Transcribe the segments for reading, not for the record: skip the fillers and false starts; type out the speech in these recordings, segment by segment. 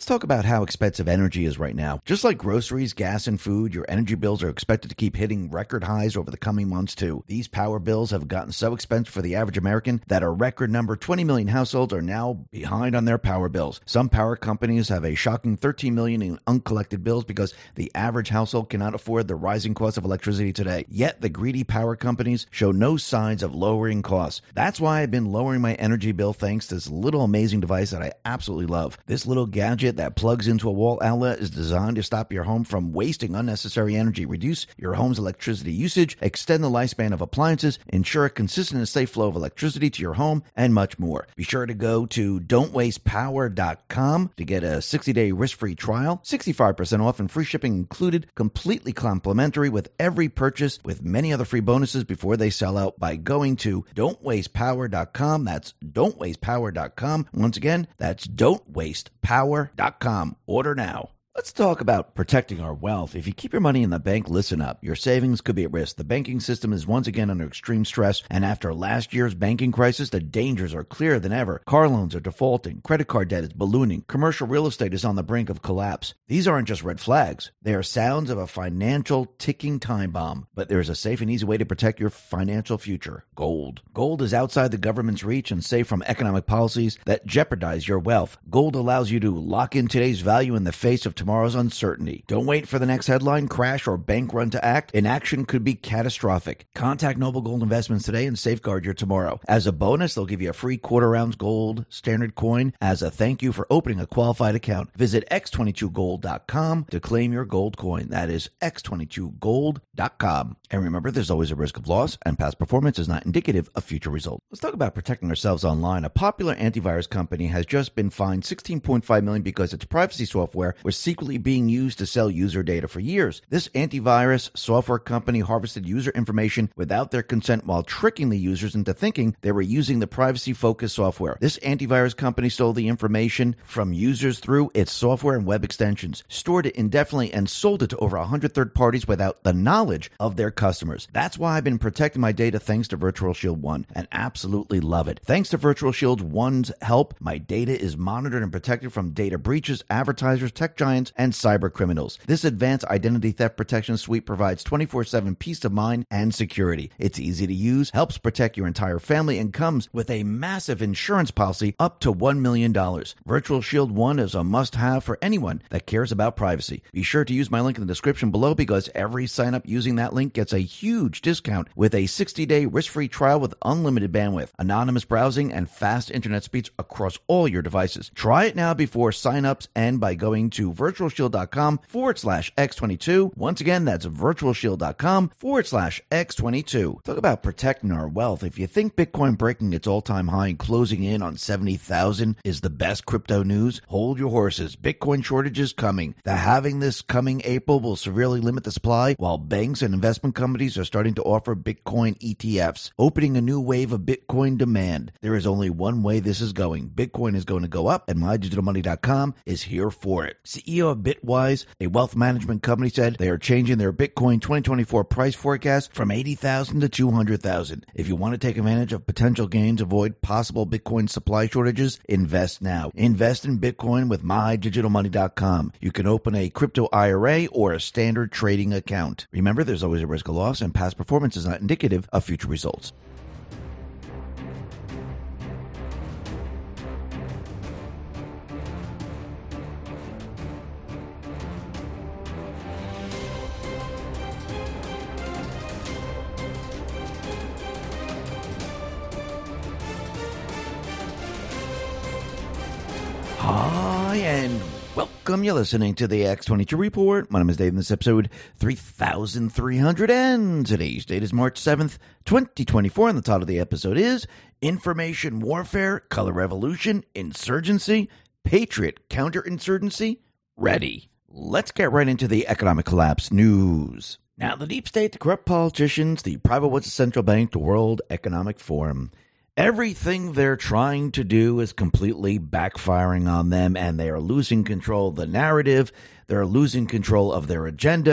Let's talk about how expensive energy is right now. Just like groceries, gas, and food, your energy bills are expected to keep hitting record highs over the coming months, too. These power bills have gotten so expensive for the average American that a record number 20 million households are now behind on their power bills. Some power companies have a shocking 13 million in uncollected bills because the average household cannot afford the rising cost of electricity today. Yet the greedy power companies show no signs of lowering costs. That's why I've been lowering my energy bill thanks to this little amazing device that I absolutely love. This little gadget that plugs into a wall outlet is designed to stop your home from wasting unnecessary energy, reduce your home's electricity usage, extend the lifespan of appliances, ensure a consistent and safe flow of electricity to your home, and much more. Be sure to go to don'twastepower.com to get a 60-day risk-free trial, 65% off and free shipping included, completely complimentary with every purchase, with many other free bonuses before they sell out by going to don'twastepower.com. That's don'twastepower.com. Once again, that's don'twastepower.com. Order now. Let's talk about protecting our wealth. If you keep your money in the bank, listen up. Your savings could be at risk. The banking system is once again under extreme stress, and after last year's banking crisis, the dangers are clearer than ever. Car loans are defaulting, credit card debt is ballooning, commercial real estate is on the brink of collapse. These aren't just red flags. They are sounds of a financial ticking time bomb. But there is a safe and easy way to protect your financial future: gold. Gold is outside the government's reach and safe from economic policies that jeopardize your wealth. Gold allows you to lock in today's value in the face of tomorrow's uncertainty. Don't wait for the next headline, crash, or bank run to act. Inaction could be catastrophic. Contact Noble Gold Investments today and safeguard your tomorrow. As a bonus, they'll give you a free quarter-ounce gold standard coin as a thank you for opening a qualified account. Visit x22gold.com to claim your gold coin. That is x22gold.com. And remember, there's always a risk of loss, and past performance is not indicative of future results. Let's talk about protecting ourselves online. A popular antivirus company has just been fined $16.5 million because its privacy software was secretly being used to sell user data for years. This antivirus software company harvested user information without their consent while tricking the users into thinking they were using the privacy-focused software. This antivirus company stole the information from users through its software and web extensions, stored it indefinitely, and sold it to over 100 third parties without the knowledge of their customers. That's why I've been protecting my data thanks to Virtual Shield One, and absolutely love it. Thanks to Virtual Shield One's help, my data is monitored and protected from data breaches, advertisers, tech giants, and cyber criminals. This advanced identity theft protection suite provides 24/7 peace of mind and security. It's easy to use, helps protect your entire family, and comes with a massive insurance policy up to $1 million. Virtual Shield One is a must-have for anyone that cares about privacy. Be sure to use my link in the description below because every sign-up using that link gets a huge discount with a 60-day risk-free trial with unlimited bandwidth, anonymous browsing, and fast internet speeds across all your devices. Try it now before sign-ups end by going to virtualshield.com/X22. Once again, that's virtualshield.com/X22. Talk about protecting our wealth. If you think Bitcoin breaking its all-time high and closing in on 70,000 is the best crypto news, hold your horses. Bitcoin shortage is coming. The halving this coming April will severely limit the supply, while banks and investment companies are starting to offer Bitcoin ETFs, opening a new wave of Bitcoin demand. There is only one way this is going. Bitcoin is going to go up, and MyDigitalMoney.com is here for it. CEO of Bitwise, a wealth management company, said they are changing their Bitcoin 2024 price forecast from 80,000 to 200,000. If you want to take advantage of potential gains, avoid possible Bitcoin supply shortages, invest now. Invest in Bitcoin with MyDigitalMoney.com. You can open a crypto IRA or a standard trading account. Remember, there's always a risk of loss, and past performance is not indicative of future results. Hi, and welcome. You're listening to the X22 Report. My name is Dave, and this is episode 3300, and today's date is March 7th, 2024, and the title of the episode is Information Warfare, Color Revolution, Insurgency, Patriot Counterinsurgency, Ready. Let's get right into the economic collapse news. Now, the deep state, the corrupt politicians, the private central bank, the World Economic Forum, everything they're trying to do is completely backfiring on them, and they are losing control of the narrative. They're losing control of their agenda,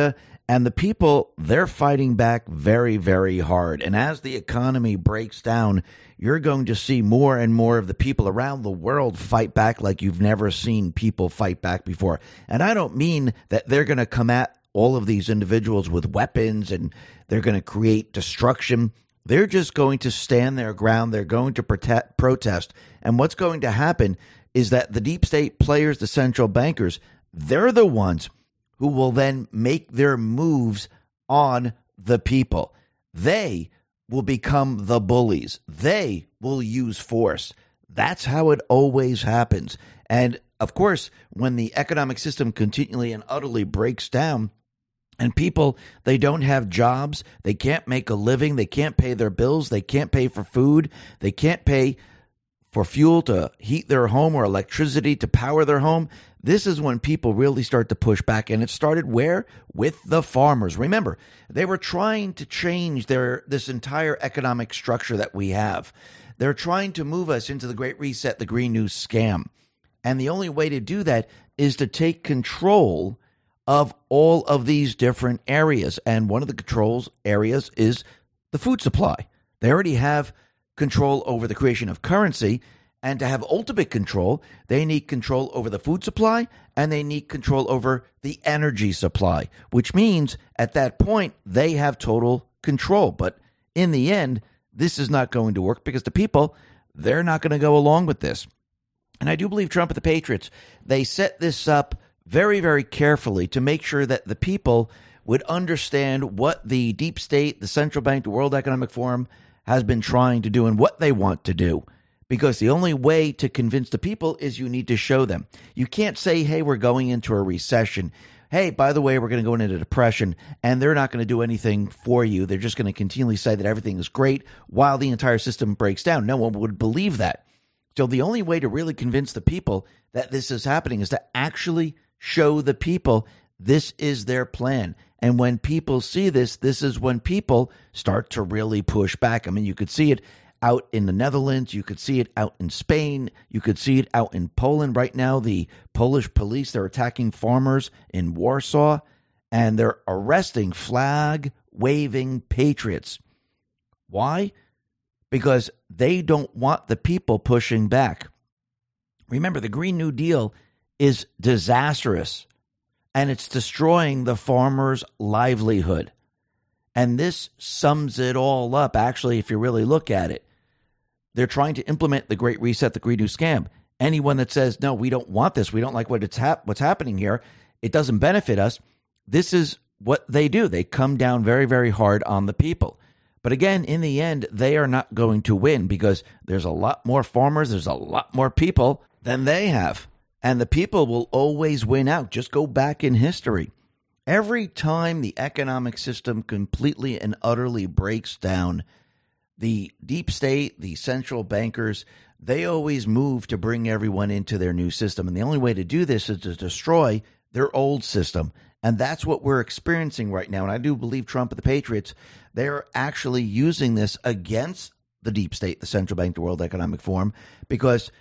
And the people, they're fighting back very, very hard. And as the economy breaks down, you're going to see more and more of the people around the world fight back like you've never seen people fight back before. And I don't mean that they're going to come at all of these individuals with weapons and they're going to create destruction. They're just going to stand their ground. They're going to protest. And what's going to happen is that the deep state players, the central bankers, they're the ones who will then make their moves on the people. They will become the bullies. They will use force. That's how it always happens. And of course, when the economic system continually and utterly breaks down, and people, they don't have jobs, they can't make a living, they can't pay their bills, they can't pay for food, they can't pay for fuel to heat their home or electricity to power their home. This is when people really start to push back. And it started where? With the farmers. Remember, they were trying to change this entire economic structure that we have. They're trying to move us into the Great Reset, the Green New Scam. And the only way to do that is to take control of all of these different areas. And one of the controls areas is the food supply. They already have control over the creation of currency. And to have ultimate control, they need control over the food supply and they need control over the energy supply, which means at that point, they have total control. But in the end, this is not going to work because the people, they're not going to go along with this. And I do believe Trump and the Patriots, they set this up very, very carefully to make sure that the people would understand what the deep state, the central bank, the World Economic Forum has been trying to do and what they want to do. Because the only way to convince the people is you need to show them. You can't say, hey, we're going into a recession. Hey, by the way, we're going to go into a depression, and they're not going to do anything for you. They're just going to continually say that everything is great while the entire system breaks down. No one would believe that. So the only way to really convince the people that this is happening is to actually show the people this is their plan. And when people see this, this is when people start to really push back. I mean, you could see it out in the Netherlands. You could see it out in Spain. You could see it out in Poland right now. The Polish police, they're attacking farmers in Warsaw, and they're arresting flag-waving patriots. Why? Because they don't want the people pushing back. Remember, the Green New Deal is disastrous, and it's destroying the farmer's livelihood. And this sums it all up, actually, if you really look at it. They're trying to implement the Great Reset, the Green New Scam. Anyone that says, no, we don't want this, we don't like what's happening here, it doesn't benefit us, this is what they do. They come down very, very hard on the people. But again, in the end, they are not going to win because there's a lot more farmers, there's a lot more people than they have. And the people will always win out. Just go back in history. Every time the economic system completely and utterly breaks down, the deep state, the central bankers, they always move to bring everyone into their new system. And the only way to do this is to destroy their old system. And that's what we're experiencing right now. And I do believe Trump and the Patriots, they're actually using this against the deep state, the central bank, the World Economic Forum, because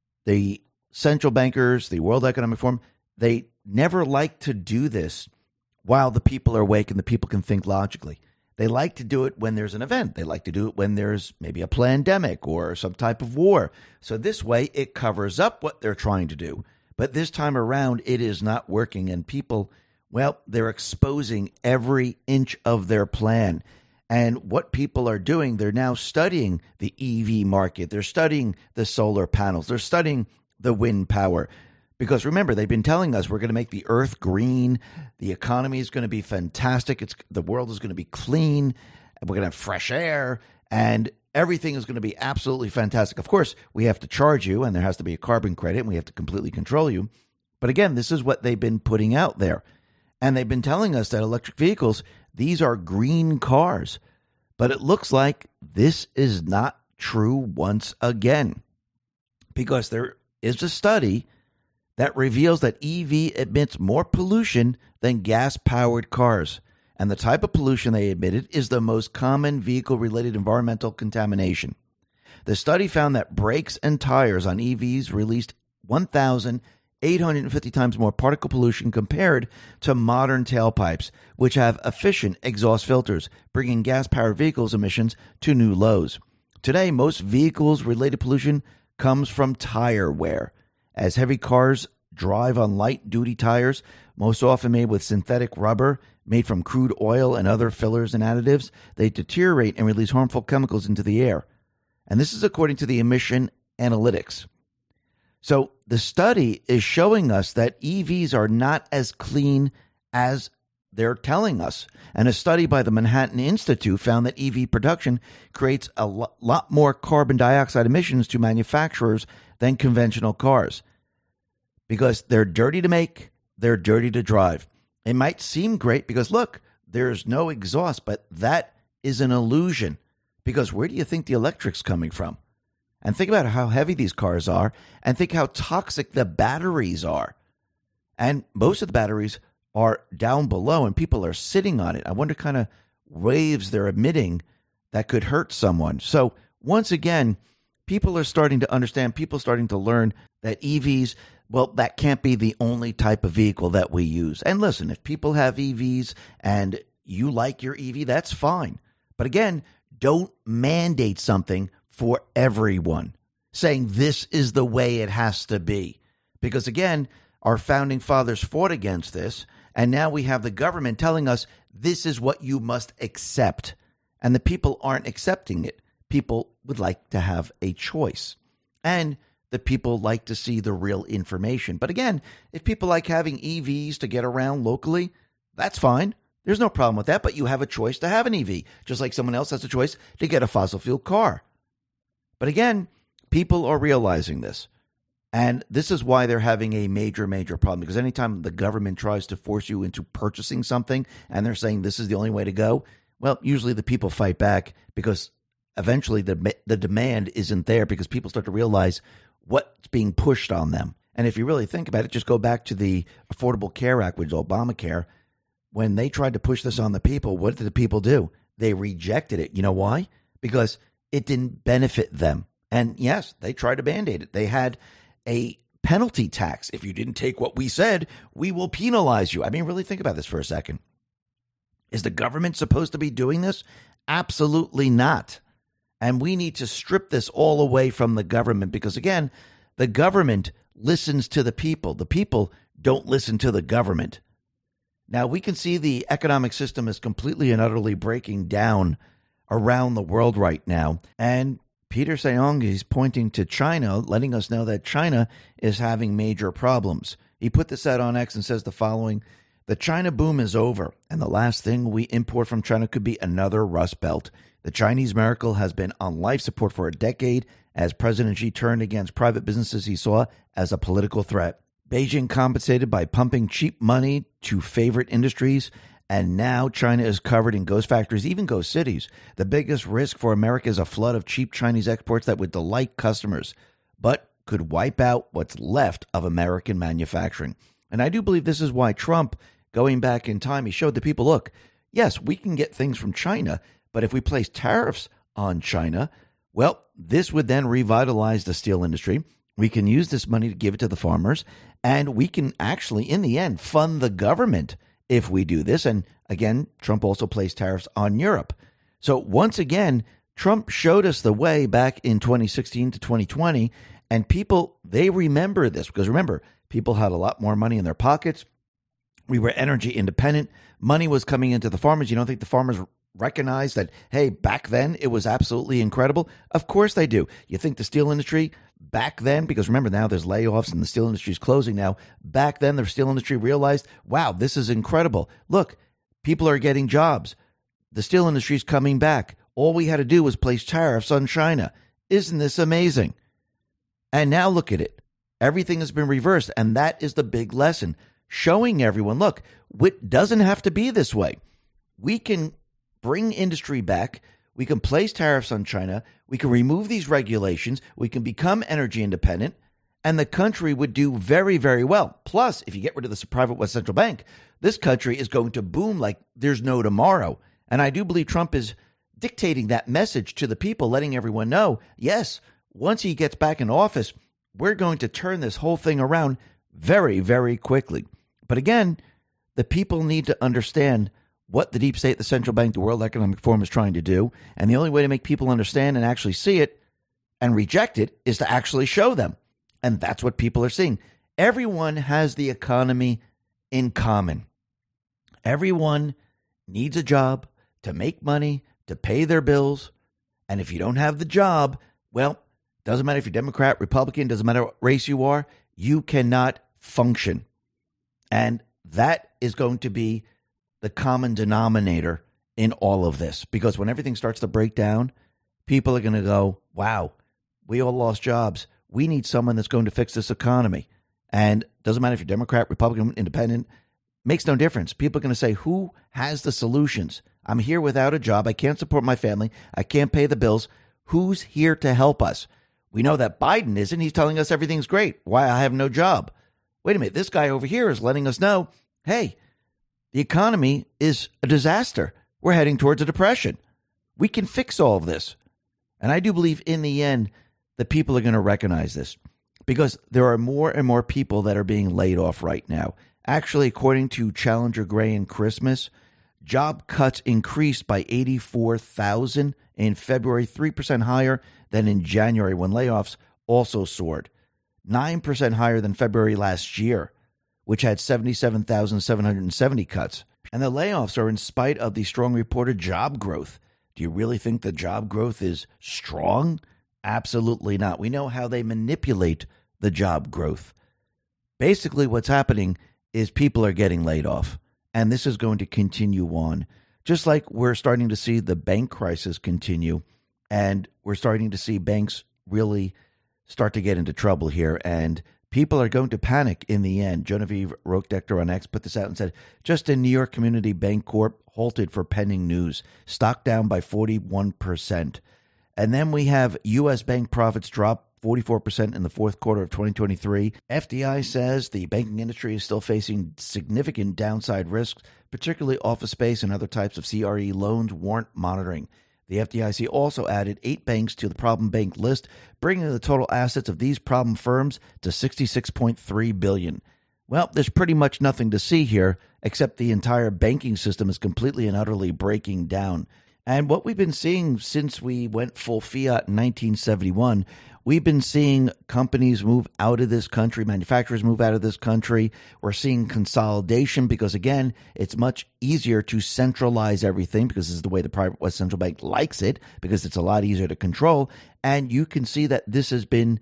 the central bankers, the World Economic Forum, they never like to do this while the people are awake and the people can think logically. They like to do it when there's an event. They like to do it when there's maybe a pandemic or some type of war. So this way it covers up what they're trying to do. But this time around, it is not working. And people, well, they're exposing every inch of their plan. And what people are doing, they're now studying the EV market. They're studying the solar panels. They're studying the wind power. Because remember, they've been telling us we're going to make the earth green. The economy is going to be fantastic. The world is going to be clean. And we're going to have fresh air. And everything is going to be absolutely fantastic. Of course, we have to charge you, and there has to be a carbon credit, and we have to completely control you. But again, this is what they've been putting out there. And they've been telling us that electric vehicles, these are green cars. But it looks like this is not true once again. Because there is a study that reveals that EV emits more pollution than gas-powered cars. And the type of pollution they emitted is the most common vehicle-related environmental contamination. The study found that brakes and tires on EVs released 1,000 850 times more particle pollution compared to modern tailpipes, which have efficient exhaust filters, bringing gas-powered vehicles' emissions to new lows. Today, most vehicles-related pollution comes from tire wear. As heavy cars drive on light-duty tires, most often made with synthetic rubber, made from crude oil and other fillers and additives, they deteriorate and release harmful chemicals into the air. And this is according to the emission analytics. So the study is showing us that EVs are not as clean as they're telling us. And a study by the Manhattan Institute found that EV production creates a lot more carbon dioxide emissions to manufacturers than conventional cars because they're dirty to make, they're dirty to drive. It might seem great because, look, there's no exhaust, but that is an illusion because where do you think the electric's coming from? And think about how heavy these cars are and think how toxic the batteries are. And most of the batteries are down below and people are sitting on it. I wonder kind of waves they're emitting that could hurt someone. So once again, people are starting to understand, people starting to learn that EVs, well, that can't be the only type of vehicle that we use. And listen, if people have EVs and you like your EV, that's fine. But again, don't mandate something for everyone, saying this is the way it has to be. Because again, our founding fathers fought against this, and now we have the government telling us this is what you must accept. And the people aren't accepting it. People would like to have a choice. And the people like to see the real information. But again, if people like having EVs to get around locally, that's fine. There's no problem with that, but you have a choice to have an EV, just like someone else has a choice to get a fossil fuel car. But again, people are realizing this. And this is why they're having a major, major problem. Because anytime the government tries to force you into purchasing something and they're saying this is the only way to go, well, usually the people fight back because eventually the demand isn't there because people start to realize what's being pushed on them. And if you really think about it, just go back to the Affordable Care Act, which is Obamacare. When they tried to push this on the people, what did the people do? They rejected it. You know why? Because it didn't benefit them. And yes, they tried to band-aid it. They had a penalty tax. If you didn't take what we said, we will penalize you. I mean, really think about this for a second. Is the government supposed to be doing this? Absolutely not. And we need to strip this all away from the government because, again, the government listens to the people. The people don't listen to the government. Now, we can see the economic system is completely and utterly breaking down around the world right now. And Peter Sayong is pointing to China, letting us know that China is having major problems. He put this out on X and says the following: the China boom is over, and the last thing we import from China could be another Rust Belt. The Chinese miracle has been on life support for a decade as President Xi turned against private businesses he saw as a political threat. Beijing compensated by pumping cheap money to favorite industries, and now China is covered in ghost factories, even ghost cities. The biggest risk for America is a flood of cheap Chinese exports that would delight customers, but could wipe out what's left of American manufacturing. And I do believe this is why Trump, going back in time, he showed the people, look, yes, we can get things from China, but if we place tariffs on China, well, this would then revitalize the steel industry. We can use this money to give it to the farmers, and we can actually, in the end, fund the government if we do this. And again, Trump also placed tariffs on Europe. So once again, Trump showed us the way back in 2016 to 2020, and people, they remember this because remember, people had a lot more money in their pockets. We were energy independent. Money was coming into the farmers. You don't think the farmers recognize that, hey, back then it was absolutely incredible? Of course they do. You think the steel industry back then, because remember now there's layoffs and the steel industry is closing now. Back then the steel industry realized, wow, this is incredible. Look, people are getting jobs. The steel industry is coming back. All we had to do was place tariffs on China. Isn't this amazing? And now look at it. Everything has been reversed. And that is the big lesson, showing everyone, look, it doesn't have to be this way. We can bring industry back. We can place tariffs on China. We can remove these regulations. We can become energy independent. And the country would do very, very well. Plus, if you get rid of this private West Central Bank, this country is going to boom like there's no tomorrow. And I do believe Trump is dictating that message to the people, letting everyone know, yes, once he gets back in office, we're going to turn this whole thing around very, very quickly. But again, the people need to understand what the deep state, the central bank, the World Economic Forum is trying to do. And the only way to make people understand and actually see it and reject it is to actually show them. And that's what people are seeing. Everyone has the economy in common. Everyone needs a job to make money, to pay their bills. And if you don't have the job, well, doesn't matter if you're Democrat, Republican, doesn't matter what race you are, you cannot function. And that is going to be the common denominator in all of this. Because when everything starts to break down, people are going to go, wow, we all lost jobs. We need someone that's going to fix this economy. And doesn't matter if you're Democrat, Republican, Independent, makes no difference. People are going to say, who has the solutions? I'm here without a job. I can't support my family. I can't pay the bills. Who's here to help us? We know that Biden isn't. He's telling us everything's great. Why I have no job. Wait a minute. This guy over here is letting us know, hey, the economy is a disaster. We're heading towards a depression. We can fix all of this. And I do believe in the end that people are going to recognize this because there are more and more people that are being laid off right now. Actually, according to Challenger Gray and Christmas, job cuts increased by 84,000 in February, 3% higher than in January when layoffs also soared, 9% higher than February last year, which had 77,770 cuts. And the layoffs are in spite of the strong reported job growth. Do you really think the job growth is strong? Absolutely not. We know how they manipulate the job growth. Basically, what's happening is people are getting laid off. And this is going to continue on. Just like we're starting to see the bank crisis continue, and we're starting to see banks really start to get into trouble here, and people are going to panic in the end. Genevieve Roekdechter on X put this out and said, just in New York Community Bank Corp halted for pending news, stock down by 41%. And then we have U.S. bank profits drop 44% in the fourth quarter of 2023. FDI says the banking industry is still facing significant downside risks, particularly office space and other types of CRE loans warrant monitoring. The FDIC also added 8 banks to the problem bank list, bringing the total assets of these problem firms to $66.3 billion. Well, there's pretty much nothing to see here, except the entire banking system is completely and utterly breaking down. And what we've been seeing since we went full fiat in 1971, we've been seeing companies move out of this country, manufacturers move out of this country. We're seeing consolidation because, again, it's much easier to centralize everything because this is the way the private West Central Bank likes it, because it's a lot easier to control. And you can see that this has been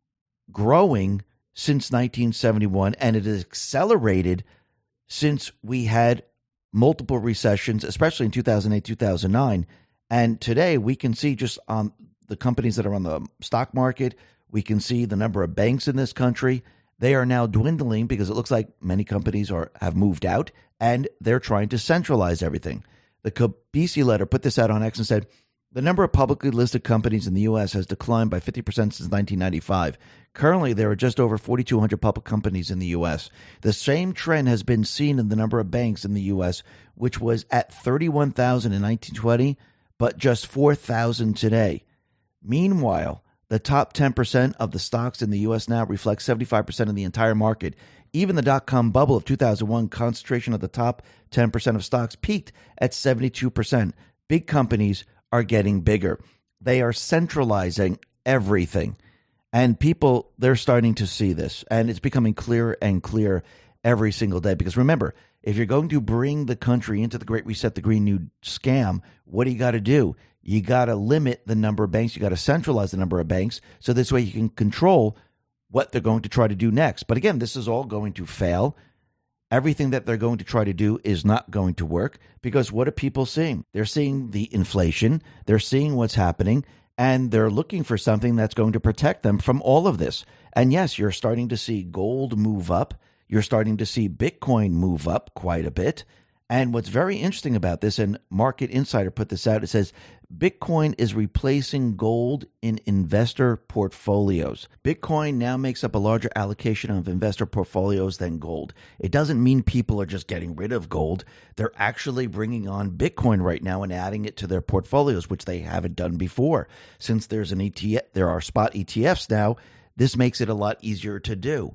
growing since 1971, and it has accelerated since we had multiple recessions, especially in 2008, 2009. And today we can see just on the companies that are on the stock market, we can see the number of banks in this country. They are now dwindling because it looks like many companies have moved out and they're trying to centralize everything. The Kabisi letter put this out on X and said, the number of publicly listed companies in the U.S. has declined by 50% since 1995. Currently, there are just over 4,200 public companies in the U.S. The same trend has been seen in the number of banks in the U.S., which was at 31,000 in 1920, but just 4,000 today. Meanwhile, the top 10% of the stocks in the U.S. now reflect 75% of the entire market. Even the dot-com bubble of 2001 concentration of the top 10% of stocks peaked at 72%. Big companies are getting bigger. They are centralizing everything. And people, they're starting to see this. And it's becoming clearer and clearer every single day. Because remember, if you're going to bring the country into the Great Reset, the Green New scam, what do you got to do? You got to limit the number of banks. You got to centralize the number of banks. So this way you can control what they're going to try to do next. But again, this is all going to fail. Everything that they're going to try to do is not going to work because what are people seeing? They're seeing the inflation. They're seeing what's happening, and they're looking for something that's going to protect them from all of this. And yes, you're starting to see gold move up. You're starting to see Bitcoin move up quite a bit. And what's very interesting about this, and Market Insider put this out, it says Bitcoin is replacing gold in investor portfolios. Bitcoin now makes up a larger allocation of investor portfolios than gold. It doesn't mean people are just getting rid of gold. They're actually bringing on Bitcoin right now and adding it to their portfolios, which they haven't done before. Since there's an ETF, there are spot ETFs now, this makes it a lot easier to do.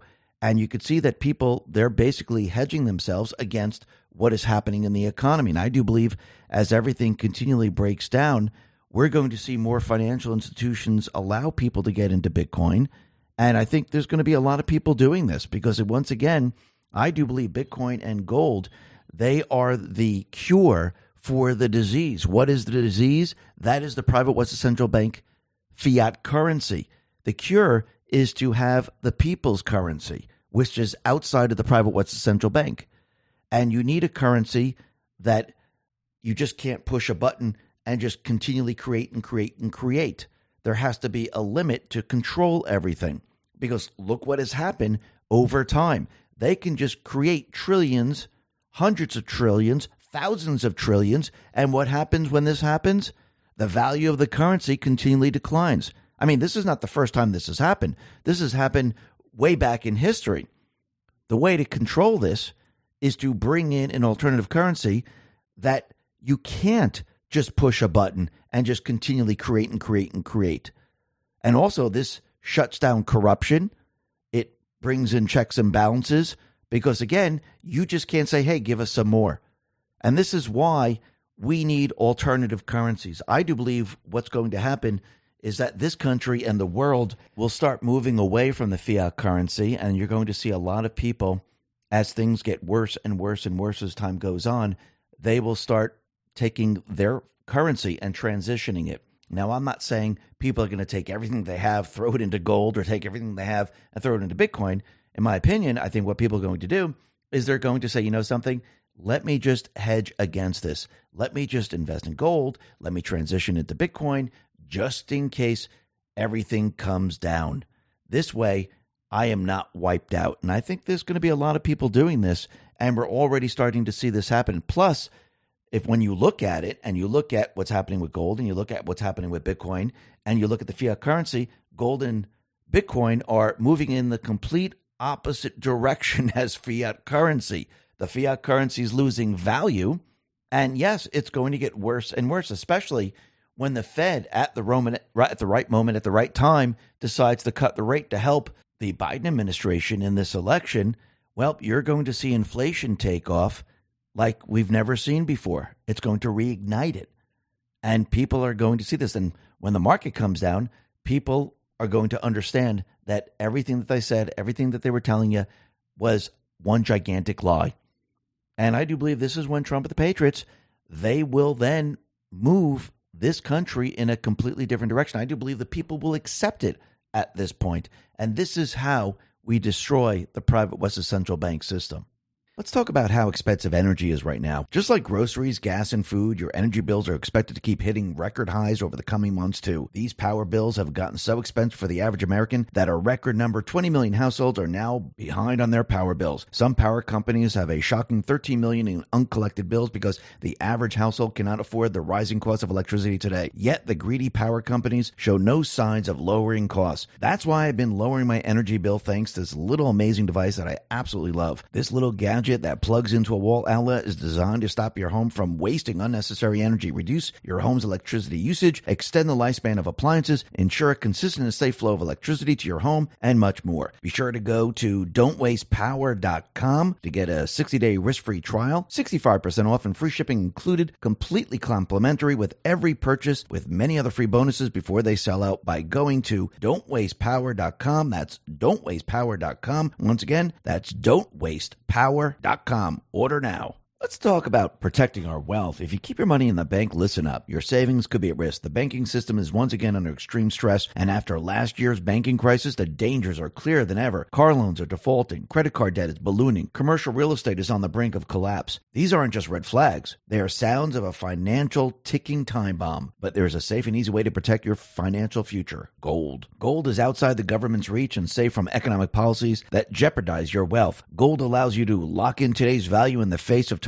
And you could see that people, they're basically hedging themselves against what is happening in the economy. And I do believe as everything continually breaks down, we're going to see more financial institutions allow people to get into Bitcoin. And I think there's going to be a lot of people doing this because, once again, I do believe Bitcoin and gold, they are the cure for the disease. What is the disease? That is the private Western Central Bank fiat currency. The cure is to have the people's currency, which is outside of the private Western Central Bank. And you need a currency that you just can't push a button and just continually create and create and create. There has to be a limit to control everything, because look what has happened over time. They can just create trillions, hundreds of trillions, thousands of trillions. And what happens when this happens? The value of the currency continually declines. I mean, this is not the first time this has happened. This has happened way back in history. The way to control this is to bring in an alternative currency that you can't just push a button and just continually create and create and create. And also, this shuts down corruption. It brings in checks and balances because, again, you just can't say, hey, give us some more. And this is why we need alternative currencies. I do believe what's going to happen is that this country and the world will start moving away from the fiat currency, and you're going to see a lot of people, as things get worse and worse and worse as time goes on, they will start taking their currency and transitioning it. Now, I'm not saying people are going to take everything they have, throw it into gold, or take everything they have and throw it into Bitcoin. In my opinion, I think what people are going to do is they're going to say, you know something? Let me just hedge against this. Let me just invest in gold. Let me transition into Bitcoin just in case everything comes down. This way, I am not wiped out. And I think there's going to be a lot of people doing this, and we're already starting to see this happen. Plus, when you look at it and you look at what's happening with gold and you look at what's happening with Bitcoin and you look at the fiat currency, gold and Bitcoin are moving in the complete opposite direction as fiat currency. The fiat currency is losing value. And yes, it's going to get worse and worse, especially when the Fed at the right moment, at the right time, decides to cut the rate to help the Biden administration in this election. Well, you're going to see inflation take off like we've never seen before. It's going to reignite it. And people are going to see this. And when the market comes down, people are going to understand that everything that they said, everything that they were telling you was one gigantic lie. And I do believe this is when Trump and the Patriots, they will then move this country in a completely different direction. I do believe the people will accept it at this point. And this is how we destroy the private Western Central Bank system. Let's talk about how expensive energy is right now. Just like groceries, gas, and food, your energy bills are expected to keep hitting record highs over the coming months, too. These power bills have gotten so expensive for the average American that a record number, 20 million households, are now behind on their power bills. Some power companies have a shocking 13 million in uncollected bills because the average household cannot afford the rising cost of electricity today. Yet the greedy power companies show no signs of lowering costs. That's why I've been lowering my energy bill thanks to this little amazing device that I absolutely love. This little gadget that plugs into a wall outlet is designed to stop your home from wasting unnecessary energy, reduce your home's electricity usage, extend the lifespan of appliances, ensure a consistent and safe flow of electricity to your home, and much more. Be sure to go to don'twastepower.com to get a 60-day risk-free trial, 65% off and free shipping included, completely complimentary with every purchase, with many other free bonuses before they sell out by going to don'twastepower.com. That's don'twastepower.com. Once again, that's don'twastepower.com. Order now. Let's talk about protecting our wealth. If you keep your money in the bank, listen up. Your savings could be at risk. The banking system is once again under extreme stress, and after last year's banking crisis, the dangers are clearer than ever. Car loans are defaulting, credit card debt is ballooning, commercial real estate is on the brink of collapse. These aren't just red flags. They are sounds of a financial ticking time bomb. But there is a safe and easy way to protect your financial future. Gold. Gold is outside the government's reach and safe from economic policies that jeopardize your wealth. Gold allows you to lock in today's value in the face of tomorrow.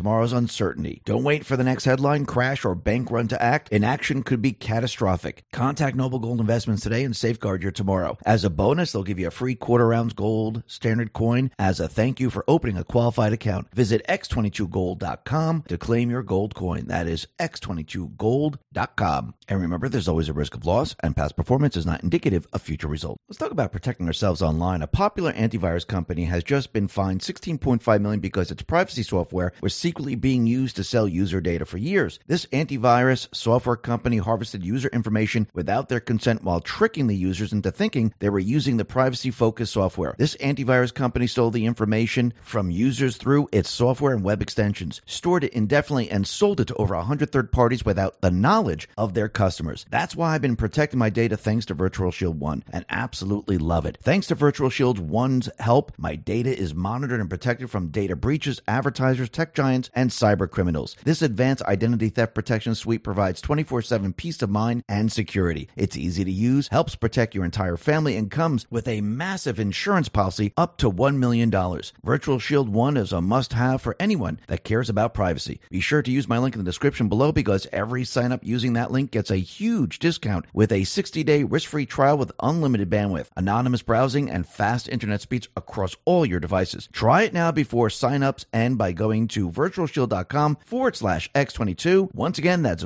tomorrow's uncertainty. Don't wait for the next headline, crash, or bank run to act. Inaction could be catastrophic. Contact Noble Gold Investments today and safeguard your tomorrow. As a bonus, they'll give you a free quarter-ounce gold standard coin as a thank you for opening a qualified account. Visit x22gold.com to claim your gold coin. That is x22gold.com. And remember, there's always a risk of loss, and past performance is not indicative of future results. Let's talk about protecting ourselves online. A popular antivirus company has just been fined $16.5 million because its privacy software was secretly being used to sell user data for years. This antivirus software company harvested user information without their consent while tricking the users into thinking they were using the privacy-focused software. This antivirus company stole the information from users through its software and web extensions, stored it indefinitely, and sold it to over 100 third parties without the knowledge of their customers. That's why I've been protecting my data thanks to Virtual Shield One, and absolutely love it. Thanks to Virtual Shield One's help, my data is monitored and protected from data breaches, advertisers, tech giants, and cyber criminals. This advanced identity theft protection suite provides 24/7 peace of mind and security. It's easy to use, helps protect your entire family, and comes with a massive insurance policy up to $1 million. Virtual Shield One is a must-have for anyone that cares about privacy. Be sure to use my link in the description below because every sign-up using that link gets a huge discount with a 60-day risk-free trial with unlimited bandwidth, anonymous browsing, and fast internet speeds across all your devices. Try it now before sign-ups and by going to virtualshield.com/x22. Once again, that's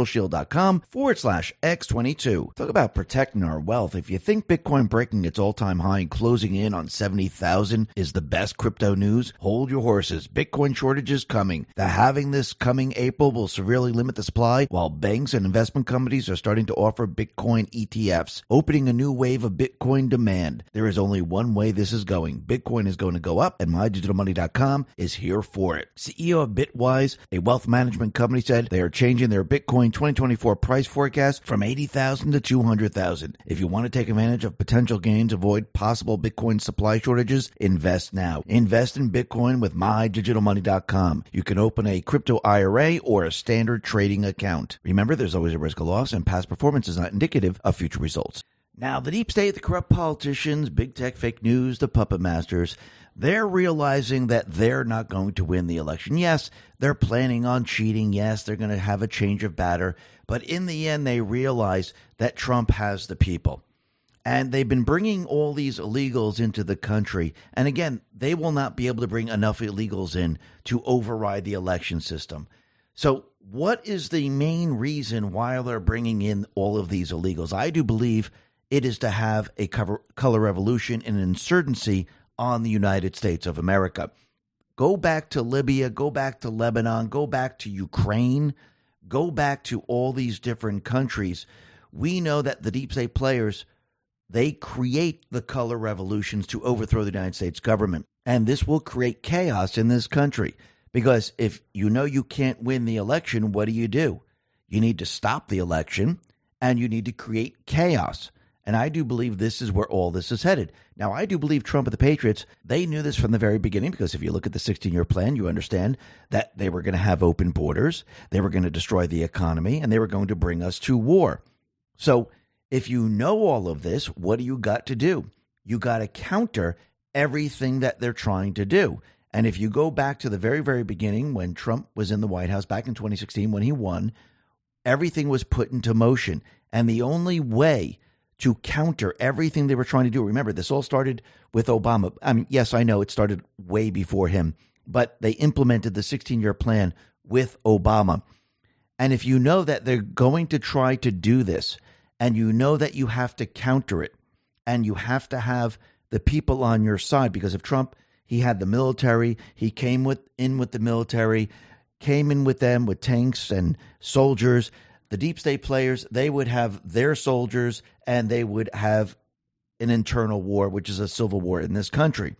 virtualshield.com/x22. Talk about protecting our wealth. If you think Bitcoin breaking its all-time high and closing in on 70,000 is the best crypto news, hold your horses. Bitcoin shortage is coming. The halving this coming April will severely limit the supply, while banks and investment companies are starting to offer Bitcoin ETFs, opening a new wave of Bitcoin demand. There is only one way this is going. Bitcoin is going to go up, and MyDigitalMoney.com is here for it. CEO of Bitwise, a wealth management company, said they are changing their Bitcoin 2024 price forecast from 80,000 to 200,000. If you want to take advantage of potential gains, avoid possible Bitcoin supply shortages, invest now. Invest in Bitcoin with MyDigitalMoney.com. You can open a crypto IRA or a standard trading account. Remember, there's always a risk of loss, and past performance is not indicative of future results. Now, the deep state, the corrupt politicians, big tech, fake news, the puppet masters, they're realizing that they're not going to win the election. Yes, they're planning on cheating. Yes, they're going to have a change of batter. But in the end, they realize that Trump has the people. And they've been bringing all these illegals into the country. And again, they will not be able to bring enough illegals in to override the election system. So what is the main reason why they're bringing in all of these illegals? I do believe it is to have a color revolution and insurgency on the United States of America. Go back to Libya, go back to Lebanon, go back to Ukraine, go back to all these different countries. We know that the deep state players, they create the color revolutions to overthrow the United States government. And this will create chaos in this country. Because if you know you can't win the election, what do? You need to stop the election and you need to create chaos. And I do believe this is where all this is headed. Now, I do believe Trump and the Patriots, they knew this from the very beginning, because if you look at the 16-year plan, you understand that they were going to have open borders, they were going to destroy the economy, and they were going to bring us to war. So if you know all of this, what do you got to do? You got to counter everything that they're trying to do. And if you go back to the very, very beginning, when Trump was in the White House back in 2016, when he won, everything was put into motion. And the only way to counter everything they were trying to do. Remember, this all started with Obama. I mean, yes, I know it started way before him, but they implemented the 16-year plan with Obama. And if you know that they're going to try to do this, and you know that you have to counter it, and you have to have the people on your side, because if Trump, he had the military, he came in with the military, came in with them with tanks and soldiers. The deep state players, they would have their soldiers, and they would have an internal war, which is a civil war in this country.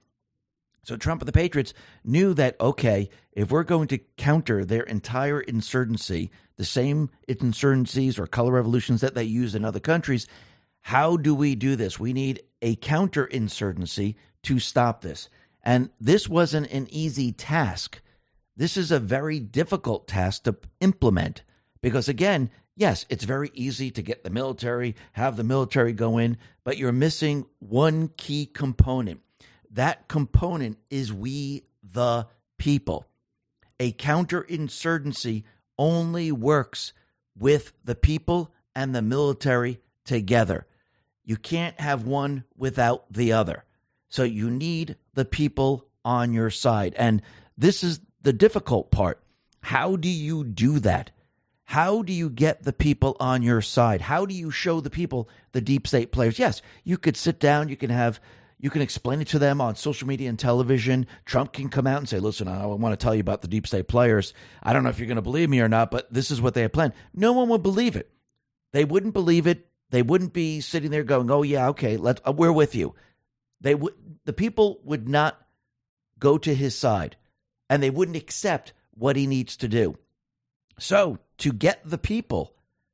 So Trump and the Patriots knew that, okay, if we're going to counter their entire insurgency, the same insurgencies or color revolutions that they use in other countries, how do we do this? We need a counterinsurgency to stop this. And this wasn't an easy task. This is a very difficult task to implement. Because again, yes, it's very easy to get the military, have the military go in, but you're missing one key component. That component is we, the people. A counterinsurgency only works with the people and the military together. You can't have one without the other. So you need the people on your side. And this is the difficult part. How do you do that? How do you get the people on your side? How do you show the people, the deep state players? Yes, you could sit down, you can explain it to them on social media and television. Trump can come out and say, listen, I want to tell you about the deep state players. I don't know if you're going to believe me or not, but this is what they have planned. No one would believe it. They wouldn't believe it. They wouldn't be sitting there going, oh, yeah, okay, we're with you. The people would not go to his side, and they wouldn't accept what he needs to do. So to get the people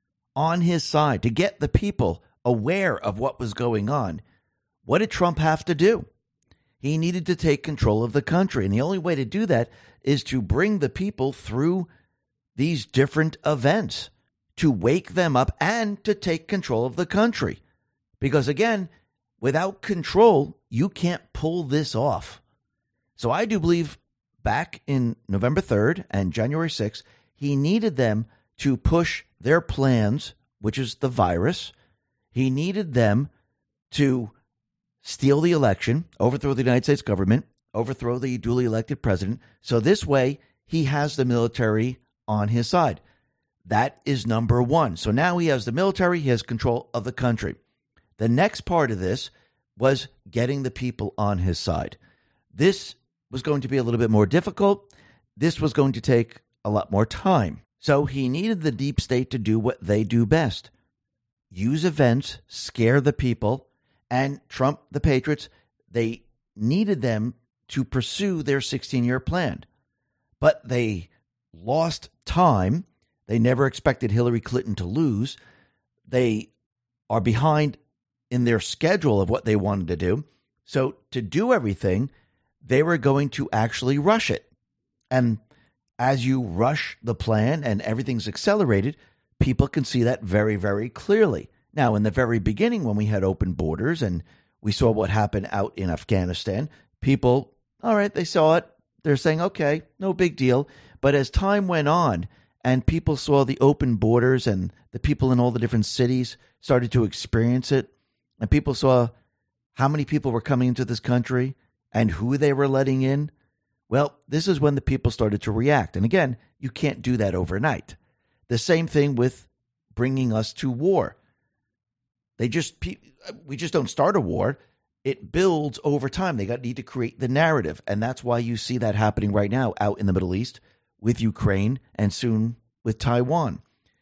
on his side, to get the people aware of what was going on, what did Trump have to do? He needed to take control of the country. And the only way to do that is to bring the people through these different events, to wake them up and to take control of the country. Because again, without control, you can't pull this off. So I do believe back in November 3rd and January 6th, he needed them to push their plans, which is the virus. He needed them to steal the election, overthrow the United States government, overthrow the duly elected president. So this way, he has the military on his side. That is number one. So now he has the military, he has control of the country. The next part of this was getting the people on his side. This was going to be a little bit more difficult. This was going to take a lot more time. So he needed the deep state to do what they do best. Use events, scare the people, and Trump, the Patriots, they needed them to pursue their 16-year plan. But they lost time. They never expected Hillary Clinton to lose. They are behind in their schedule of what they wanted to do. So to do everything, they were going to actually rush it. And as you rush the plan and everything's accelerated, people can see that very, very clearly. Now, in the very beginning, when we had open borders and we saw what happened out in Afghanistan, people, all right, they saw it. They're saying, okay, no big deal. But as time went on and people saw the open borders and the people in all the different cities started to experience it, and people saw how many people were coming into this country and who they were letting in, well, this is when the people started to react. And again, you can't do that overnight. The same thing with bringing us to war. We just don't start a war. It builds over time. They need to create the narrative. And that's why you see that happening right now out in the Middle East with Ukraine and soon with Taiwan.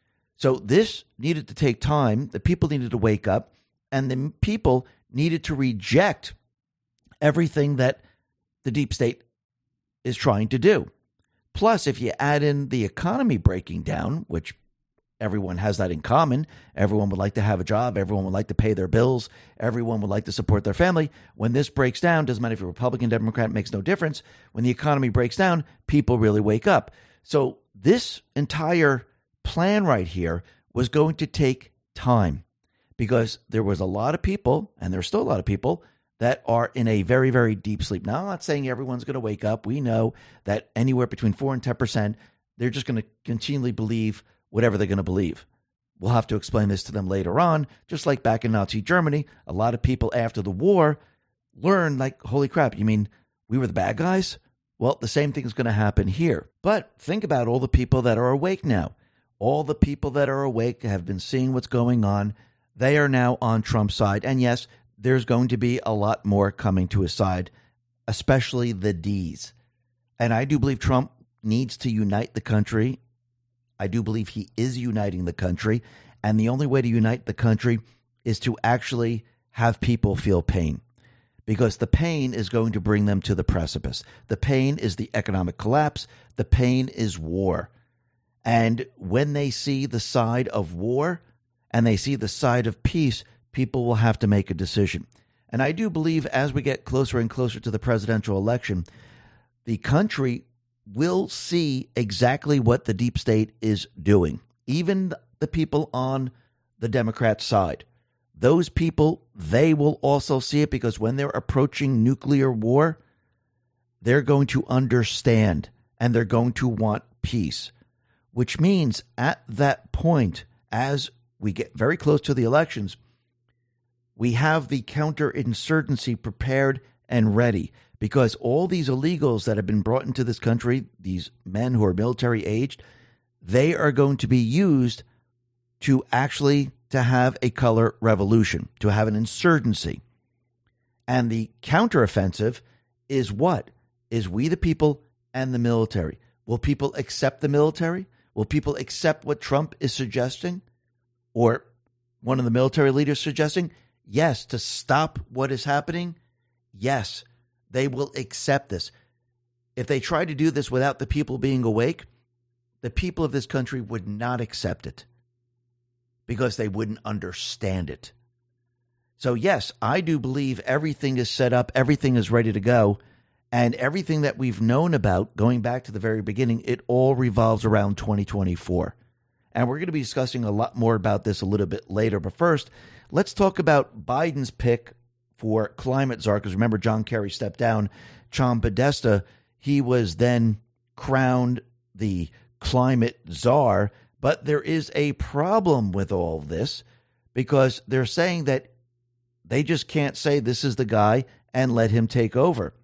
So this needed to take time. The people needed to wake up, and the people needed to reject everything that the deep state is trying to do. Plus, if you add in the economy breaking down, which everyone has that in common, everyone would like to have a job, everyone would like to pay their bills, everyone would like to support their family. When this breaks down, doesn't matter if you're Republican, Democrat, makes no difference. When the economy breaks down, people really wake up. So this entire plan right here was going to take time because there was a lot of people, and there's still a lot of people, that are in a very, very deep sleep. Now, I'm not saying everyone's going to wake up. We know that anywhere between 4 and 10%, they're just going to continually believe whatever they're going to believe. We'll have to explain this to them later on. Just like back in Nazi Germany, a lot of people after the war learned, like, holy crap, you mean we were the bad guys? Well, the same thing is going to happen here. But think about all the people that are awake now. All the people that are awake have been seeing what's going on. They are now on Trump's side. And yes, there's going to be a lot more coming to his side, especially the D's. And I do believe Trump needs to unite the country. I do believe he is uniting the country. And the only way to unite the country is to actually have people feel pain. Because the pain is going to bring them to the precipice. The pain is the economic collapse. The pain is war. And when they see the side of war and they see the side of peace, people will have to make a decision. And I do believe as we get closer and closer to the presidential election, the country will see exactly what the deep state is doing. Even the people on the Democrat side. Those people, they will also see it because when they're approaching nuclear war, they're going to understand and they're going to want peace, which means at that point, as we get very close to the elections, we have the counterinsurgency prepared and ready, because all these illegals that have been brought into this country, these men who are military aged, they are going to be used to actually to have a color revolution, to have an insurgency. And the counteroffensive is what? Is we the people and the military. Will people accept the military? Will people accept what Trump is suggesting? Or one of the military leaders suggesting? Yes, to stop what is happening. Yes, they will accept this. If they try to do this without the people being awake, the people of this country would not accept it because they wouldn't understand it. So yes, I do believe everything is set up, everything is ready to go, and everything that we've known about going back to the very beginning, it all revolves around 2024. And we're going to be discussing a lot more about this a little bit later. But first, let's talk about Biden's pick for climate czar, because remember, John Kerry stepped down. John Podesta, he was then crowned the climate czar. But there is a problem with all this, because they're saying that they just can't say this is the guy and let him take over.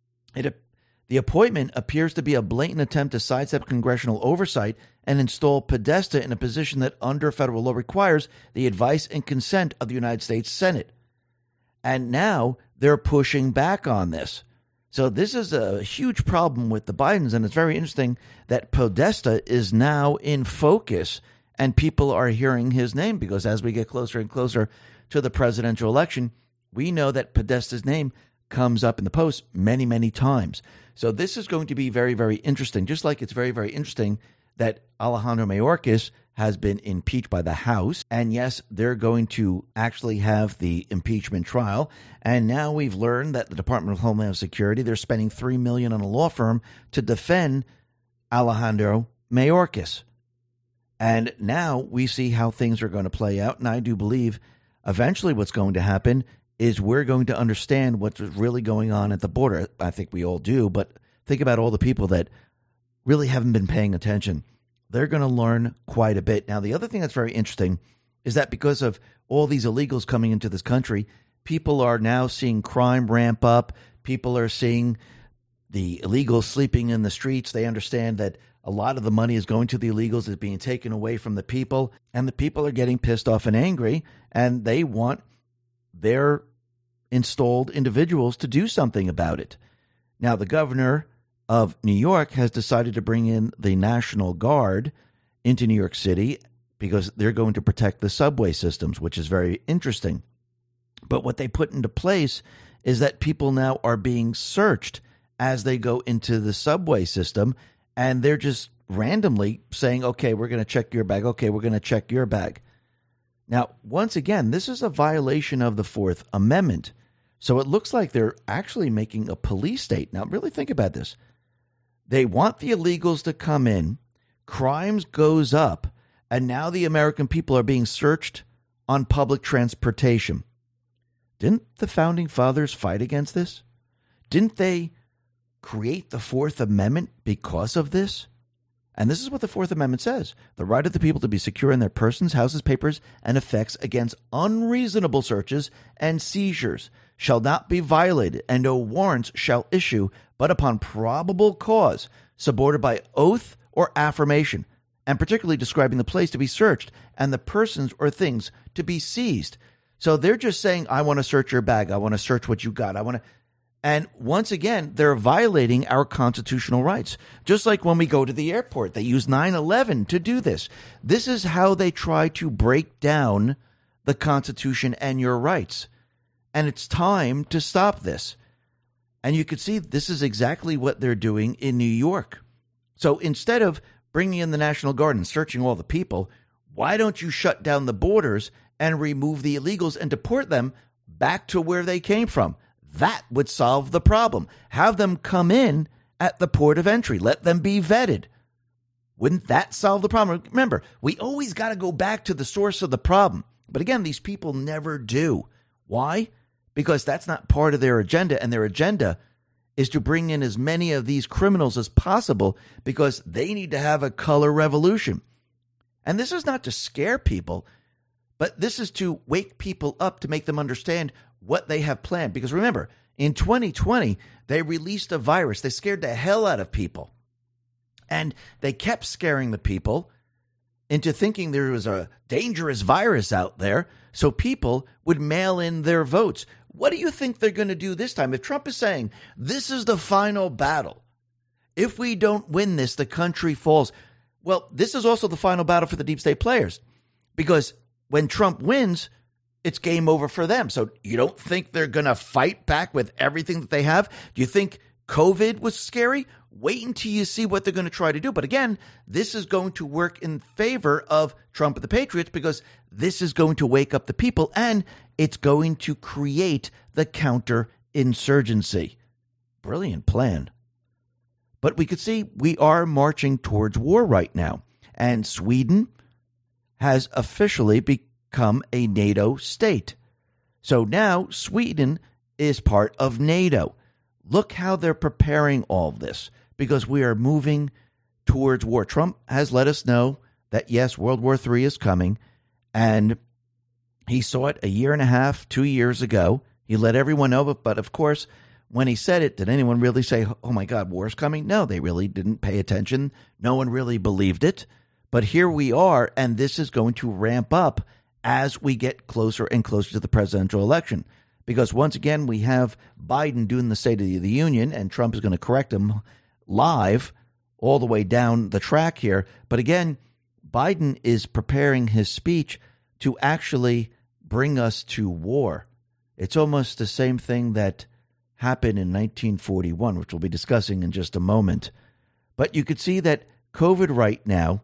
The appointment appears to be a blatant attempt to sidestep congressional oversight and install Podesta in a position that under federal law requires the advice and consent of the United States Senate. And now they're pushing back on this. So this is a huge problem with the Bidens, and it's very interesting that Podesta is now in focus and people are hearing his name, because as we get closer and closer to the presidential election, we know that Podesta's name comes up in the post many, many times. So this is going to be very, very interesting, just like it's very, very interesting that Alejandro Mayorkas has been impeached by the House. And yes, they're going to actually have the impeachment trial. And now we've learned that the Department of Homeland Security, they're spending $3 million on a law firm to defend Alejandro Mayorkas. And now we see how things are going to play out. And I do believe eventually what's going to happen is we're going to understand what's really going on at the border. I think we all do, but think about all the people that really haven't been paying attention. They're going to learn quite a bit. Now, the other thing that's very interesting is that because of all these illegals coming into this country, people are now seeing crime ramp up. People are seeing the illegals sleeping in the streets. They understand that a lot of the money is going to the illegals, is being taken away from the people, and the people are getting pissed off and angry, and they want their installed individuals to do something about it. Now, the governor of New York has decided to bring in the National Guard into New York City because they're going to protect the subway systems, which is very interesting. But what they put into place is that people now are being searched as they go into the subway system, and they're just randomly saying, okay, we're going to check your bag. Okay, we're going to check your bag. Now, once again, this is a violation of the Fourth Amendment. So it looks like they're actually making a police state. Now, really think about this. They want the illegals to come in, crimes goes up, and now the American people are being searched on public transportation. Didn't the Founding Fathers fight against this? Didn't they create the Fourth Amendment because of this? And this is what the Fourth Amendment says. The right of the people to be secure in their persons, houses, papers, and effects against unreasonable searches and seizures shall not be violated, and no warrants shall issue but upon probable cause, supported by oath or affirmation, and particularly describing the place to be searched and the persons or things to be seized. So they're just saying, I want to search your bag. I want to search what you got. And once again, they're violating our constitutional rights. Just like when we go to the airport, they use 9/11 to do this. This is how they try to break down the Constitution and your rights. And it's time to stop this. And you can see this is exactly what they're doing in New York. So instead of bringing in the National Guard and searching all the people, why don't you shut down the borders and remove the illegals and deport them back to where they came from? That would solve the problem. Have them come in at the port of entry. Let them be vetted. Wouldn't that solve the problem? Remember, we always got to go back to the source of the problem. But again, these people never do. Why? Because that's not part of their agenda, and their agenda is to bring in as many of these criminals as possible because they need to have a color revolution. And this is not to scare people, but this is to wake people up to make them understand what they have planned. Because remember, in 2020, they released a virus. They scared the hell out of people. And they kept scaring the people into thinking there was a dangerous virus out there, so people would mail in their votes. What do you think they're going to do this time? If Trump is saying this is the final battle, if we don't win this, the country falls. Well, this is also the final battle for the deep state players, because when Trump wins, it's game over for them. So you don't think they're going to fight back with everything that they have? Do you think COVID was scary? Wait until you see what they're going to try to do. But again, this is going to work in favor of Trump and the Patriots because this is going to wake up the people and it's going to create the counterinsurgency. Brilliant plan. But we could see we are marching towards war right now. And Sweden has officially become a NATO state. So now Sweden is part of NATO. Look how they're preparing all of this, because we are moving towards war. Trump has let us know that, yes, World War III is coming, and he saw it a year and a half, 2 years ago. He let everyone know, but of course, when he said it, did anyone really say, oh my God, war's coming? No, they really didn't pay attention. No one really believed it. But here we are, and this is going to ramp up as we get closer and closer to the presidential election. Because once again, we have Biden doing the State of the Union, and Trump is going to correct him live all the way down the track here. But again, Biden is preparing his speech to actually bring us to war. It's almost the same thing that happened in 1941, which we'll be discussing in just a moment. But you could see that COVID right now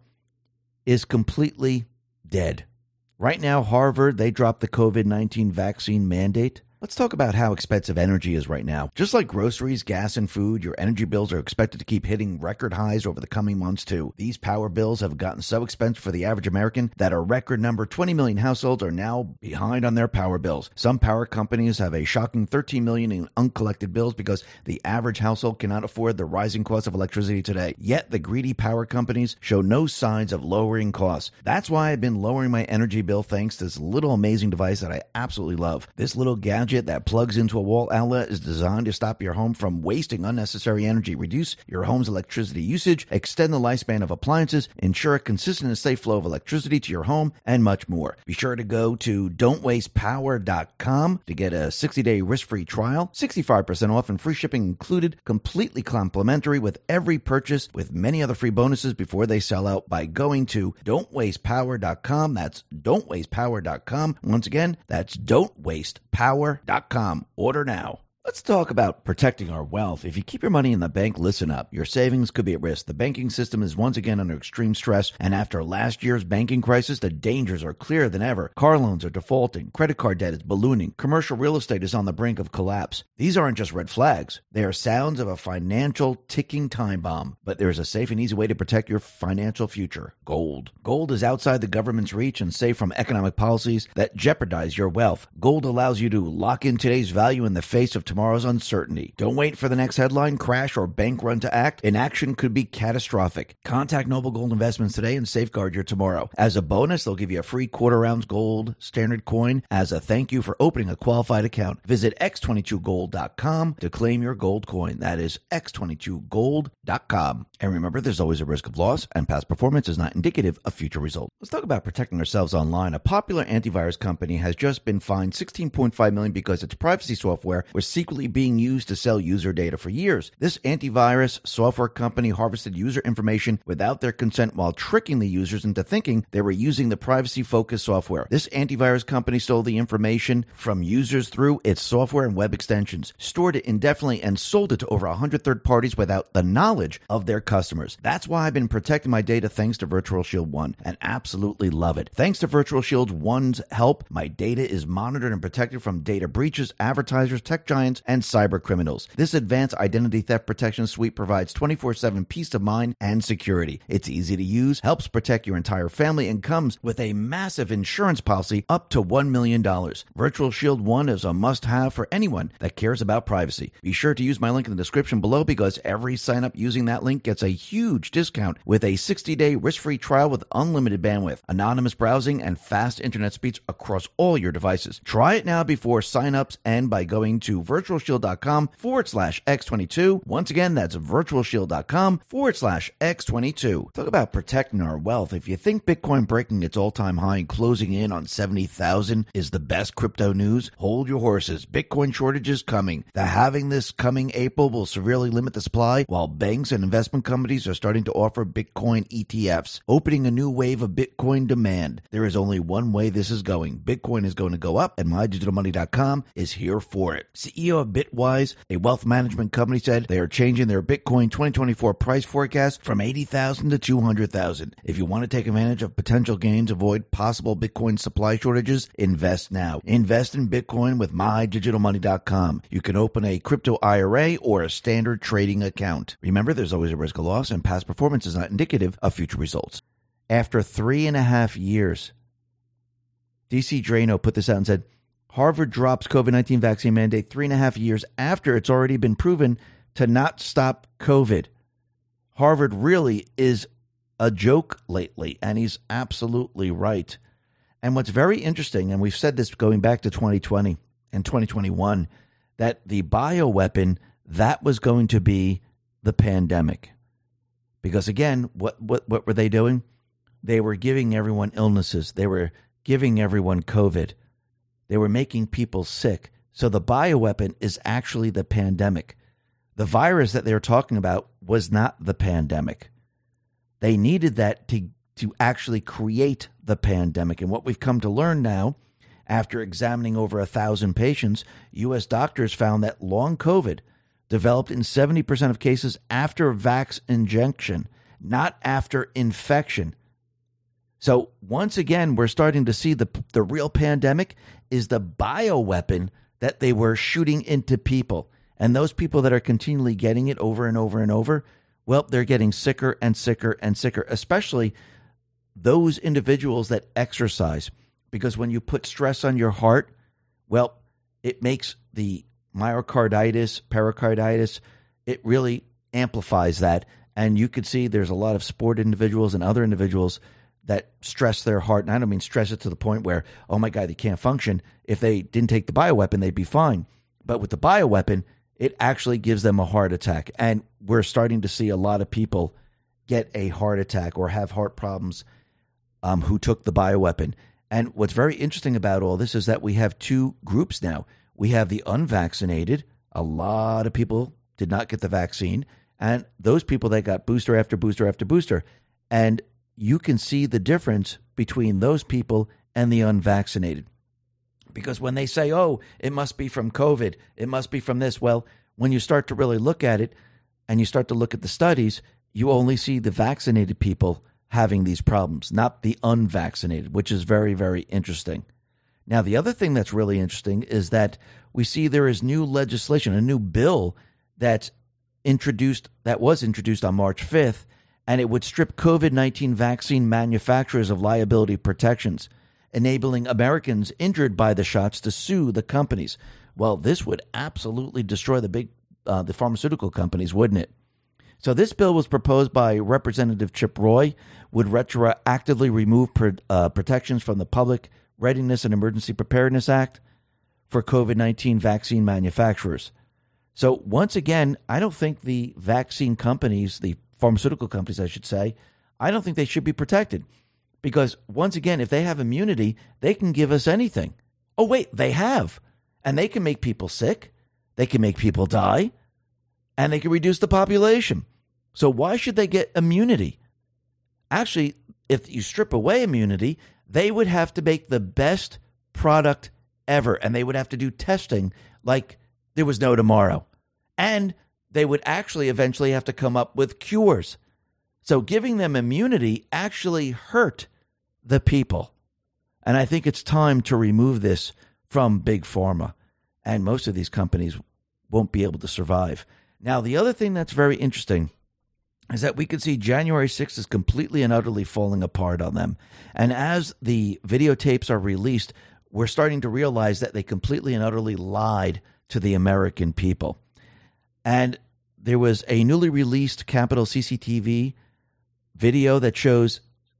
is completely dead. Right now, Harvard, they dropped the COVID-19 vaccine mandate. Let's talk about how expensive energy is right now. Just like groceries, gas, and food, your energy bills are expected to keep hitting record highs over the coming months, too. These power bills have gotten so expensive for the average American that a record number, 20 million households, are now behind on their power bills. Some power companies have a shocking 13 million in uncollected bills because the average household cannot afford the rising cost of electricity today. Yet the greedy power companies show no signs of lowering costs. That's why I've been lowering my energy bill thanks to this little amazing device that I absolutely love. This little gadget that plugs into a wall outlet is designed to stop your home from wasting unnecessary energy, reduce your home's electricity usage, extend the lifespan of appliances, ensure a consistent and safe flow of electricity to your home, and much more. Be sure to go to don'twastepower.com to get a 60-day risk-free trial, 65% off and free shipping included, completely complimentary with every purchase, with many other free bonuses before they sell out by going to don'twastepower.com. That's don'twastepower.com. Once again, that's don'twastepower.com. Order now. Let's talk about protecting our wealth. If you keep your money in the bank, listen up. Your savings could be at risk. The banking system is once again under extreme stress, and after last year's banking crisis, the dangers are clearer than ever. Car loans are defaulting, credit card debt is ballooning, commercial real estate is on the brink of collapse. These aren't just red flags. They are sounds of a financial ticking time bomb. But there is a safe and easy way to protect your financial future. Gold. Gold is outside the government's reach and safe from economic policies that jeopardize your wealth. Gold allows you to lock in today's value in the face of tomorrow's uncertainty. Don't wait for the next headline, crash, or bank run to act. Inaction could be catastrophic. Contact Noble Gold Investments today and safeguard your tomorrow. As a bonus, they'll give you a free quarter-ounce gold standard coin as a thank you for opening a qualified account. Visit x22gold.com to claim your gold coin. That is x22gold.com. And remember, there's always a risk of loss, and past performance is not indicative of future results. Let's talk about protecting ourselves online. A popular antivirus company has just been fined $16.5 million because its privacy software was secretly being used to sell user data for years. This antivirus software company harvested user information without their consent while tricking the users into thinking they were using the privacy-focused software. This antivirus company stole the information from users through its software and web extensions, stored it indefinitely, and sold it to over 100 third parties without the knowledge of their customers. That's why I've been protecting my data thanks to Virtual Shield 1 and absolutely love it. Thanks to Virtual Shield 1's help, my data is monitored and protected from data breaches, advertisers, tech giants, clients and cyber criminals. This advanced identity theft protection suite provides 24/7 peace of mind and security. It's easy to use, helps protect your entire family, and comes with a massive insurance policy up to $1 million. Virtual Shield One is a must-have for anyone that cares about privacy. Be sure to use my link in the description below because every sign up using that link gets a huge discount with a 60-day risk-free trial with unlimited bandwidth, anonymous browsing, and fast internet speeds across all your devices. Try it now before sign-ups and by going to virtualshield.com/X22. Once again, that's virtualshield.com/X22. Talk about protecting our wealth. If you think Bitcoin breaking its all-time high and closing in on 70,000 is the best crypto news, hold your horses. Bitcoin shortage is coming. The halving this coming April will severely limit the supply, while banks and investment companies are starting to offer Bitcoin ETFs, opening a new wave of Bitcoin demand. There is only one way this is going. Bitcoin is going to go up, and MyDigitalMoney.com is here for it. CEO of Bitwise, a wealth management company, said they are changing their Bitcoin 2024 price forecast from 80,000 to 200,000. If you want to take advantage of potential gains, avoid possible Bitcoin supply shortages, invest now. Invest in Bitcoin with MyDigitalMoney.com. You can open a crypto IRA or a standard trading account. Remember, there's always a risk of loss, and past performance is not indicative of future results. After 3.5 years, DC Drano put this out and said, Harvard drops COVID-19 vaccine mandate 3.5 years after it's already been proven to not stop COVID. Harvard really is a joke lately, and he's absolutely right. And what's very interesting, and we've said this going back to 2020 and 2021, that the bioweapon, that was going to be the pandemic. Because again, what were they doing? They were giving everyone illnesses. They were giving everyone COVID. They were making people sick. So the bioweapon is actually the pandemic. The virus that they were talking about was not the pandemic. They needed that to actually create the pandemic. And what we've come to learn now, after examining over 1,000 patients, U.S. doctors found that long COVID developed in 70% of cases after vax injection, not after infection. So once again, we're starting to see the real pandemic is the bioweapon that they were shooting into people. And those people that are continually getting it over and over and over, well, they're getting sicker and sicker and sicker, especially those individuals that exercise. Because when you put stress on your heart, well, it makes the myocarditis, pericarditis, it really amplifies that. And you could see there's a lot of sport individuals and other individuals that stress their heart. And I don't mean stress it to the point where, oh my God, they can't function. If they didn't take the bioweapon, they'd be fine. But with the bioweapon, it actually gives them a heart attack. And we're starting to see a lot of people get a heart attack or have heart problems who took the bioweapon. And what's very interesting about all this is that we have two groups now. We have the unvaccinated. A lot of people did not get the vaccine. And those people that got booster after booster after booster. And you can see the difference between those people and the unvaccinated. Because when they say, oh, it must be from COVID, it must be from this. Well, when you start to really look at it and you start to look at the studies, you only see the vaccinated people having these problems, not the unvaccinated, which is very, very interesting. Now, the other thing that's really interesting is that we see there is new legislation, a new bill that was introduced on March 5th, and it would strip COVID-19 vaccine manufacturers of liability protections, enabling Americans injured by the shots to sue the companies. Well, this would absolutely destroy the pharmaceutical companies, wouldn't it? So this bill was proposed by Representative Chip Roy, would retroactively remove protections from the Public Readiness and Emergency Preparedness Act for COVID-19 vaccine manufacturers. So once again, I don't think the vaccine companies, the pharmaceutical companies, I should say, I don't think they should be protected. Because once again, if they have immunity, they can give us anything. Oh, wait, they have. And they can make people sick. They can make people die. And they can reduce the population. So why should they get immunity? Actually, if you strip away immunity, they would have to make the best product ever. And they would have to do testing like there was no tomorrow. And they would actually eventually have to come up with cures. So giving them immunity actually hurt the people. And I think it's time to remove this from Big Pharma. And most of these companies, won't be able to survive. Now, the other thing that's very interesting is that we could see January 6th is completely and utterly falling apart on them. And as the videotapes are released, we're starting to realize that they completely and utterly lied to the American people. And there was a newly released Capitol CCTV video that shows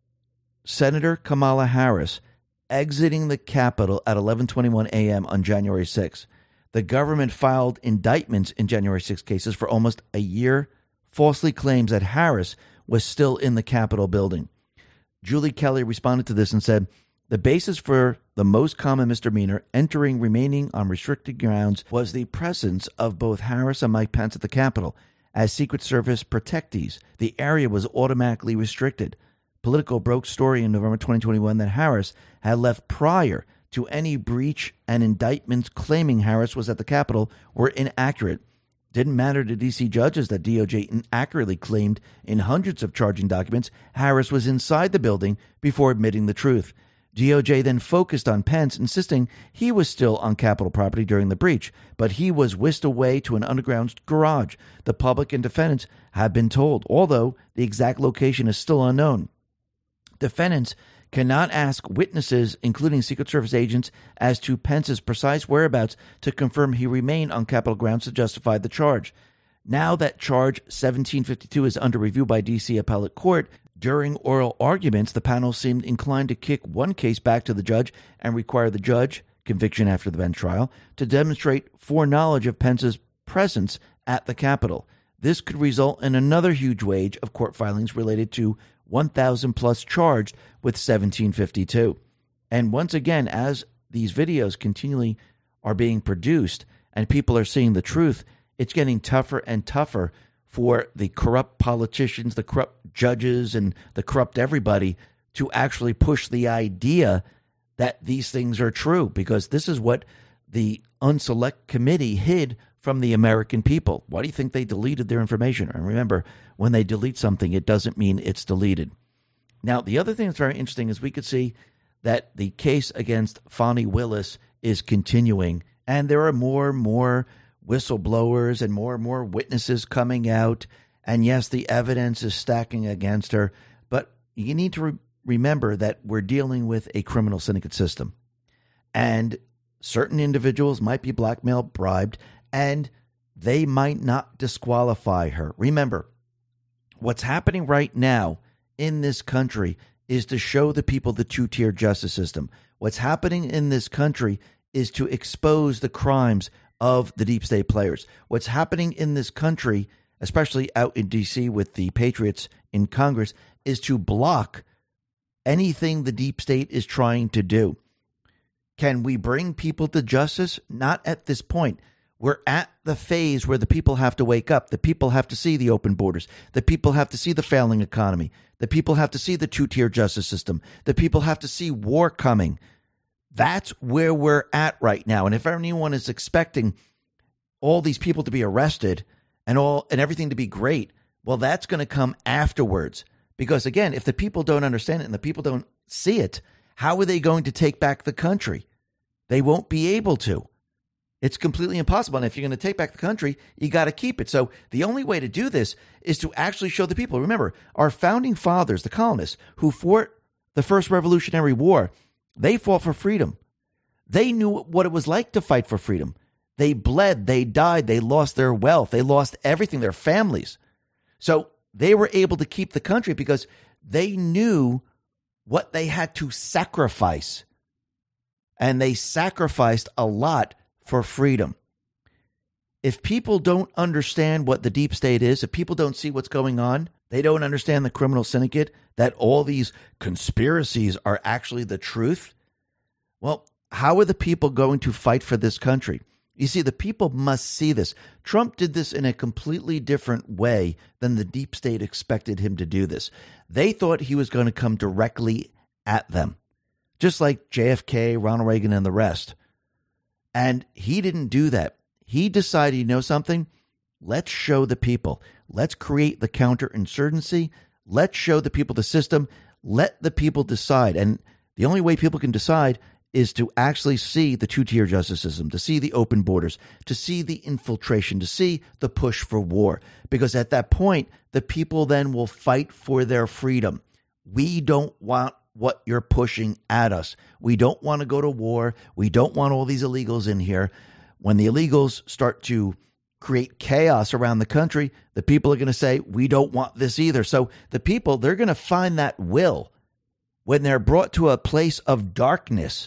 Senator Kamala Harris exiting the Capitol at 11:21 a.m. on January 6th. The government filed indictments in January 6 cases for almost a year, falsely claims that Harris was still in the Capitol building. Julie Kelly responded to this and said, the basis for the most common misdemeanor, entering remaining on restricted grounds, was the presence of both Harris and Mike Pence at the Capitol. As Secret Service protectees, the area was automatically restricted. Politico broke story in November 2021 that Harris had left prior to any breach, and indictments claiming Harris was at the Capitol were inaccurate. Didn't matter to D.C. judges that DOJ inaccurately claimed in hundreds of charging documents Harris was inside the building before admitting the truth. DOJ then focused on Pence, insisting he was still on Capitol property during the breach, but he was whisked away to an underground garage. The public and defendants have been told, although the exact location is still unknown. Defendants cannot ask witnesses, including Secret Service agents, as to Pence's precise whereabouts to confirm he remained on Capitol grounds to justify the charge. Now that charge 1752 is under review by D.C. Appellate Court, during oral arguments, the panel seemed inclined to kick one case back to the judge and require the judge, conviction after the bench trial, to demonstrate foreknowledge of Pence's presence at the Capitol. This could result in another huge wave of court filings related to 1,000 plus charged with 1752. And once again, as these videos continually are being produced and people are seeing the truth, it's getting tougher and tougher for the corrupt politicians, the corrupt judges, and the corrupt everybody to actually push the idea that these things are true, because this is what the Unselect Committee hid from the American people. Why do you think they deleted their information? And remember, when they delete something, it doesn't mean it's deleted. Now, the other thing that's very interesting is we could see that the case against Fani Willis is continuing, and there are more and more whistleblowers and more witnesses coming out. And yes, the evidence is stacking against her, but you need to remember that we're dealing with a criminal syndicate system, and certain individuals might be blackmailed, bribed, and they might not disqualify her. Remember, what's happening right now in this country is to show the people the two-tier justice system. What's happening in this country is to expose the crimes of the deep state players. What's happening in this country, especially out in D.C. with the Patriots in Congress, is to block anything the deep state is trying to do. Can we bring people to justice? Not at this point. We're at the phase where the people have to wake up. The people have to see the open borders. The people have to see the failing economy. The people have to see the two-tier justice system. The people have to see war coming. That's where we're at right now. And if anyone is expecting all these people to be arrested and everything to be great, well, that's going to come afterwards. Because again, if the people don't understand it and the people don't see it, how are they going to take back the country? They won't be able to. It's completely impossible. And if you're going to take back the country, you got to keep it. So the only way to do this is to actually show the people. Remember, our founding fathers, the colonists, who fought the first Revolutionary War, they fought for freedom. They knew what it was like to fight for freedom. They bled, they died, they lost their wealth, they lost everything, their families. So they were able to keep the country because they knew what they had to sacrifice. And they sacrificed a lot for freedom. If people don't understand what the deep state is, if people don't see what's going on, they don't understand the criminal syndicate, that all these conspiracies are actually the truth, well, how are the people going to fight for this country? You see, the people must see this. Trump did this in a completely different way than the deep state expected him to do this. They thought he was going to come directly at them, just like JFK, Ronald Reagan, and the rest. And he didn't do that. He decided, you know something? Let's show the people. Let's create the counterinsurgency. Let's show the people the system. Let the people decide. And the only way people can decide is to actually see the two-tier justice system, to see the open borders, to see the infiltration, to see the push for war. Because at that point, the people then will fight for their freedom. We don't want what you're pushing at us. We don't want to go to war. We don't want all these illegals in here. When the illegals start to create chaos around the country, the people are going to say, we don't want this either. So the people, they're going to find that will when they're brought to a place of darkness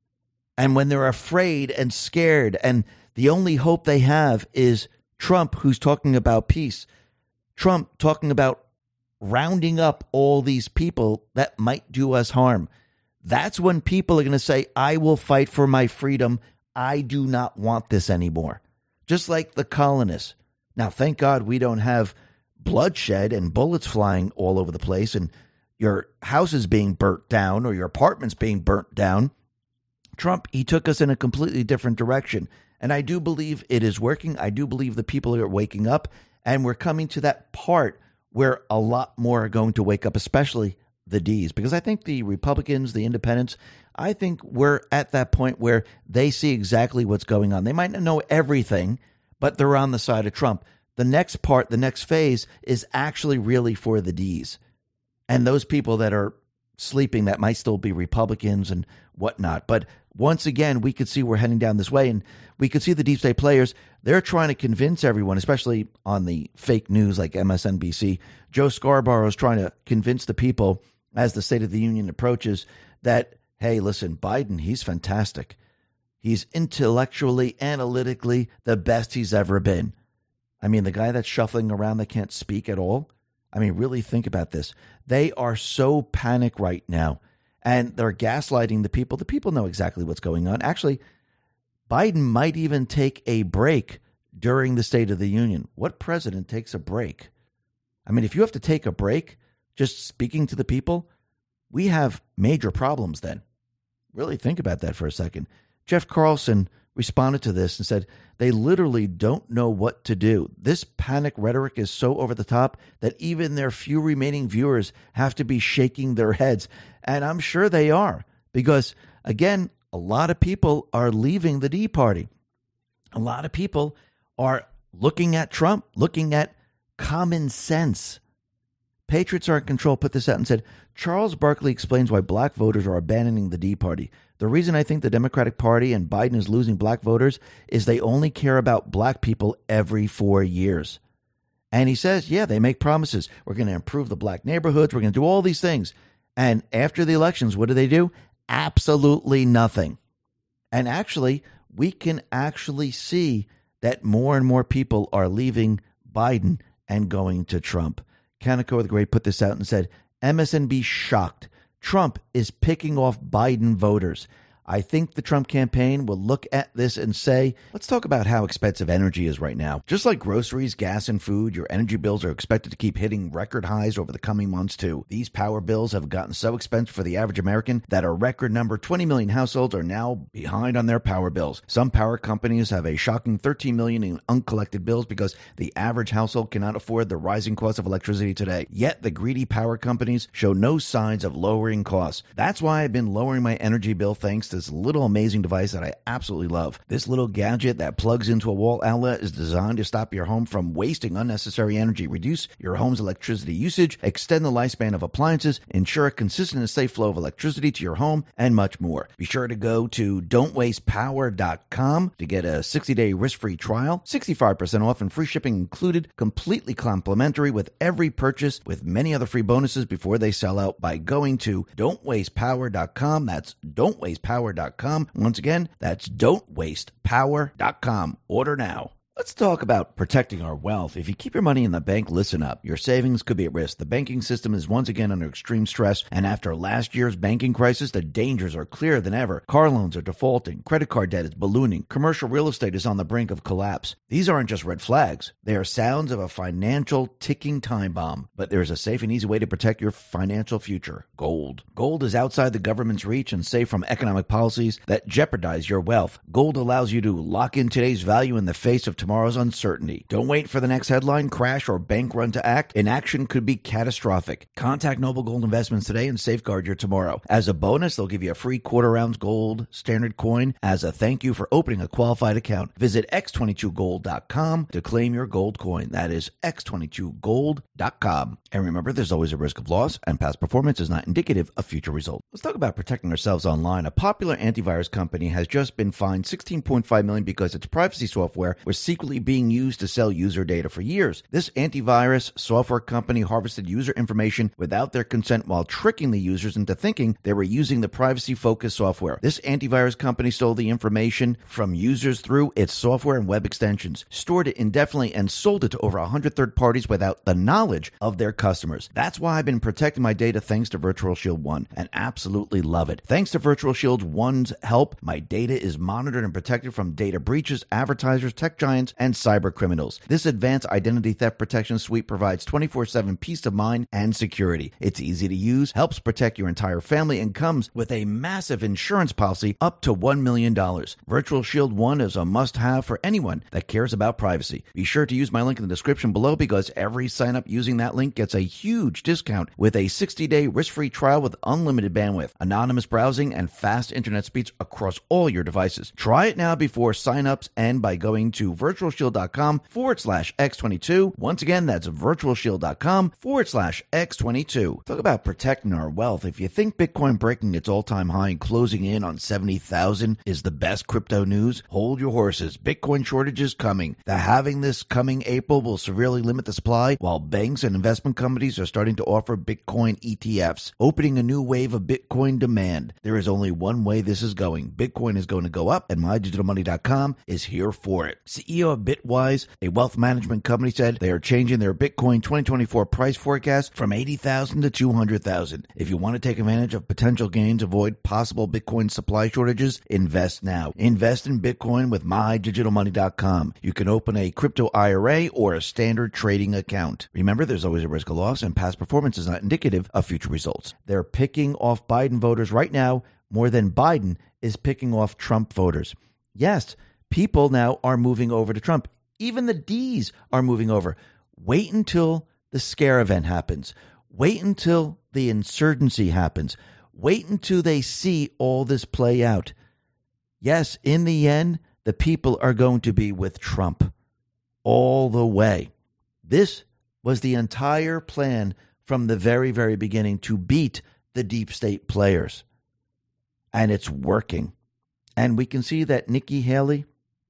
and when they're afraid and scared. And the only hope they have is Trump, who's talking about peace. Trump talking about rounding up all these people that might do us harm. That's when people are going to say, I will fight for my freedom. I do not want this anymore. Just like the colonists. Now, thank God we don't have bloodshed and bullets flying all over the place and your house is being burnt down or your apartment's being burnt down. Trump, he took us in a completely different direction. And I do believe it is working. I do believe the people are waking up. And we're coming to that part where a lot more are going to wake up, especially the Ds. Because I think the Republicans, the independents, I think we're at that point where they see exactly what's going on. They might not know everything, but they're on the side of Trump. The next part, the next phase is actually really for the Ds. And those people that are sleeping that might still be Republicans and whatnot. But once again, we could see we're heading down this way. And we could see the deep state players, they're trying to convince everyone, especially on the fake news like MSNBC. Joe Scarborough is trying to convince the people as the State of the Union approaches that, hey, listen, Biden, he's fantastic. He's intellectually, analytically the best he's ever been. I mean, the guy that's shuffling around that can't speak at all. I mean, really think about this. They are so panicked right now, and they're gaslighting the people. The people know exactly what's going on. Actually, Biden might even take a break during the State of the Union. What president takes a break? I mean, if you have to take a break just speaking to the people, we have major problems then. Really think about that for a second. Jeff Carlson responded to this and said they literally don't know what to do. This panic rhetoric is so over the top that even their few remaining viewers have to be shaking their heads. And I'm sure they are because, again, a lot of people are leaving the D Party. A lot of people are looking at Trump, looking at common sense. Patriots Are in Control put this out and said, Charles Barkley explains why black voters are abandoning the D Party. The reason I think the Democratic Party and Biden is losing black voters is they only care about black people every 4 years. And he says, yeah, they make promises. We're going to improve the black neighborhoods. We're going to do all these things. And after the elections, what do? Absolutely nothing. And actually, we can actually see that more and more people are leaving Biden and going to Trump. Kaneko the Great put this out and said, MSNB shocked. Trump is picking off Biden voters. I think the Trump campaign will look at this and say, let's talk about how expensive energy is right now. Just like groceries, gas, and food, your energy bills are expected to keep hitting record highs over the coming months, too. These power bills have gotten so expensive for the average American that a record number 20 million households are now behind on their power bills. Some power companies have a shocking 13 million in uncollected bills because the average household cannot afford the rising cost of electricity today. Yet the greedy power companies show no signs of lowering costs. That's why I've been lowering my energy bill thanks to this little amazing device that I absolutely love. This little gadget that plugs into a wall outlet is designed to stop your home from wasting unnecessary energy, reduce your home's electricity usage, extend the lifespan of appliances, ensure a consistent and safe flow of electricity to your home, and much more. Be sure to go to don'twastepower.com to get a 60-day risk-free trial, 65% off and free shipping included, completely complimentary with every purchase, with many other free bonuses before they sell out by going to don'twastepower.com. That's don'twastepower.com. Once again, that's don'twastepower.com. Order now. Let's talk about protecting our wealth. If you keep your money in the bank, listen up. Your savings could be at risk. The banking system is once again under extreme stress, and after last year's banking crisis, the dangers are clearer than ever. Car loans are defaulting, credit card debt is ballooning, commercial real estate is on the brink of collapse. These aren't just red flags. They are sounds of a financial ticking time bomb. But there's a safe and easy way to protect your financial future. Gold. Gold is outside the government's reach and safe from economic policies that jeopardize your wealth. Gold allows you to lock in today's value in the face of tomorrow. tomorrow's uncertainty. Don't wait for the next headline, crash, or bank run to act. Inaction could be catastrophic. Contact Noble Gold Investments today and safeguard your tomorrow. As a bonus, they'll give you a free quarter-ounce gold standard coin as a thank you for opening a qualified account. Visit x22gold.com to claim your gold coin. That is x22gold.com. And remember, there's always a risk of loss, and past performance is not indicative of future results. Let's talk about protecting ourselves online. A popular antivirus company has just been fined $16.5 million because its privacy software was secretly being used to sell user data for years. This antivirus software company harvested user information without their consent while tricking the users into thinking they were using the privacy-focused software. This antivirus company stole the information from users through its software and web extensions, stored it indefinitely, and sold it to over 100 third parties without the knowledge of their customers. That's why I've been protecting my data thanks to Virtual Shield One, and absolutely love it. Thanks to Virtual Shield One's help, my data is monitored and protected from data breaches, advertisers, tech giants, and cyber criminals. This advanced identity theft protection suite provides 24/7 peace of mind and security. It's easy to use, helps protect your entire family, and comes with a massive insurance policy up to $1 million. Virtual Shield One is a must-have for anyone that cares about privacy. Be sure to use my link in the description below because every sign-up using that link gets a huge discount with a 60-day risk-free trial with unlimited bandwidth, anonymous browsing, and fast internet speeds across all your devices. Try it now before sign-ups end by going to virtualshield.com/x22. Once again, that's virtualshield.com/x22. Talk about protecting our wealth. If you think Bitcoin breaking its all-time high and closing in on 70,000 is the best crypto news, hold your horses. Bitcoin shortage is coming. The halving this coming April will severely limit the supply, while banks and investment companies are starting to offer Bitcoin ETFs, opening a new wave of Bitcoin demand. There is only one way this is going. Bitcoin is going to go up, and MyDigitalMoney.com is here for it. CEO of Bitwise, a wealth management company, said they are changing their Bitcoin 2024 price forecast from 80,000 to 200,000. If you want to take advantage of potential gains, avoid possible Bitcoin supply shortages, invest now. Invest in Bitcoin with MyDigitalMoney.com. You can open a crypto IRA or a standard trading account. Remember, there's always a risk of loss, and past performance is not indicative of future results. They're picking off Biden voters right now more than Biden is picking off Trump voters. Yes, people now are moving over to Trump. Even the D's are moving over. Wait until the scare event happens. Wait until the insurgency happens. Wait until they see all this play out. Yes, in the end, the people are going to be with Trump all the way. This was the entire plan from the very, very beginning to beat the deep state players. And it's working. And we can see that Nikki Haley,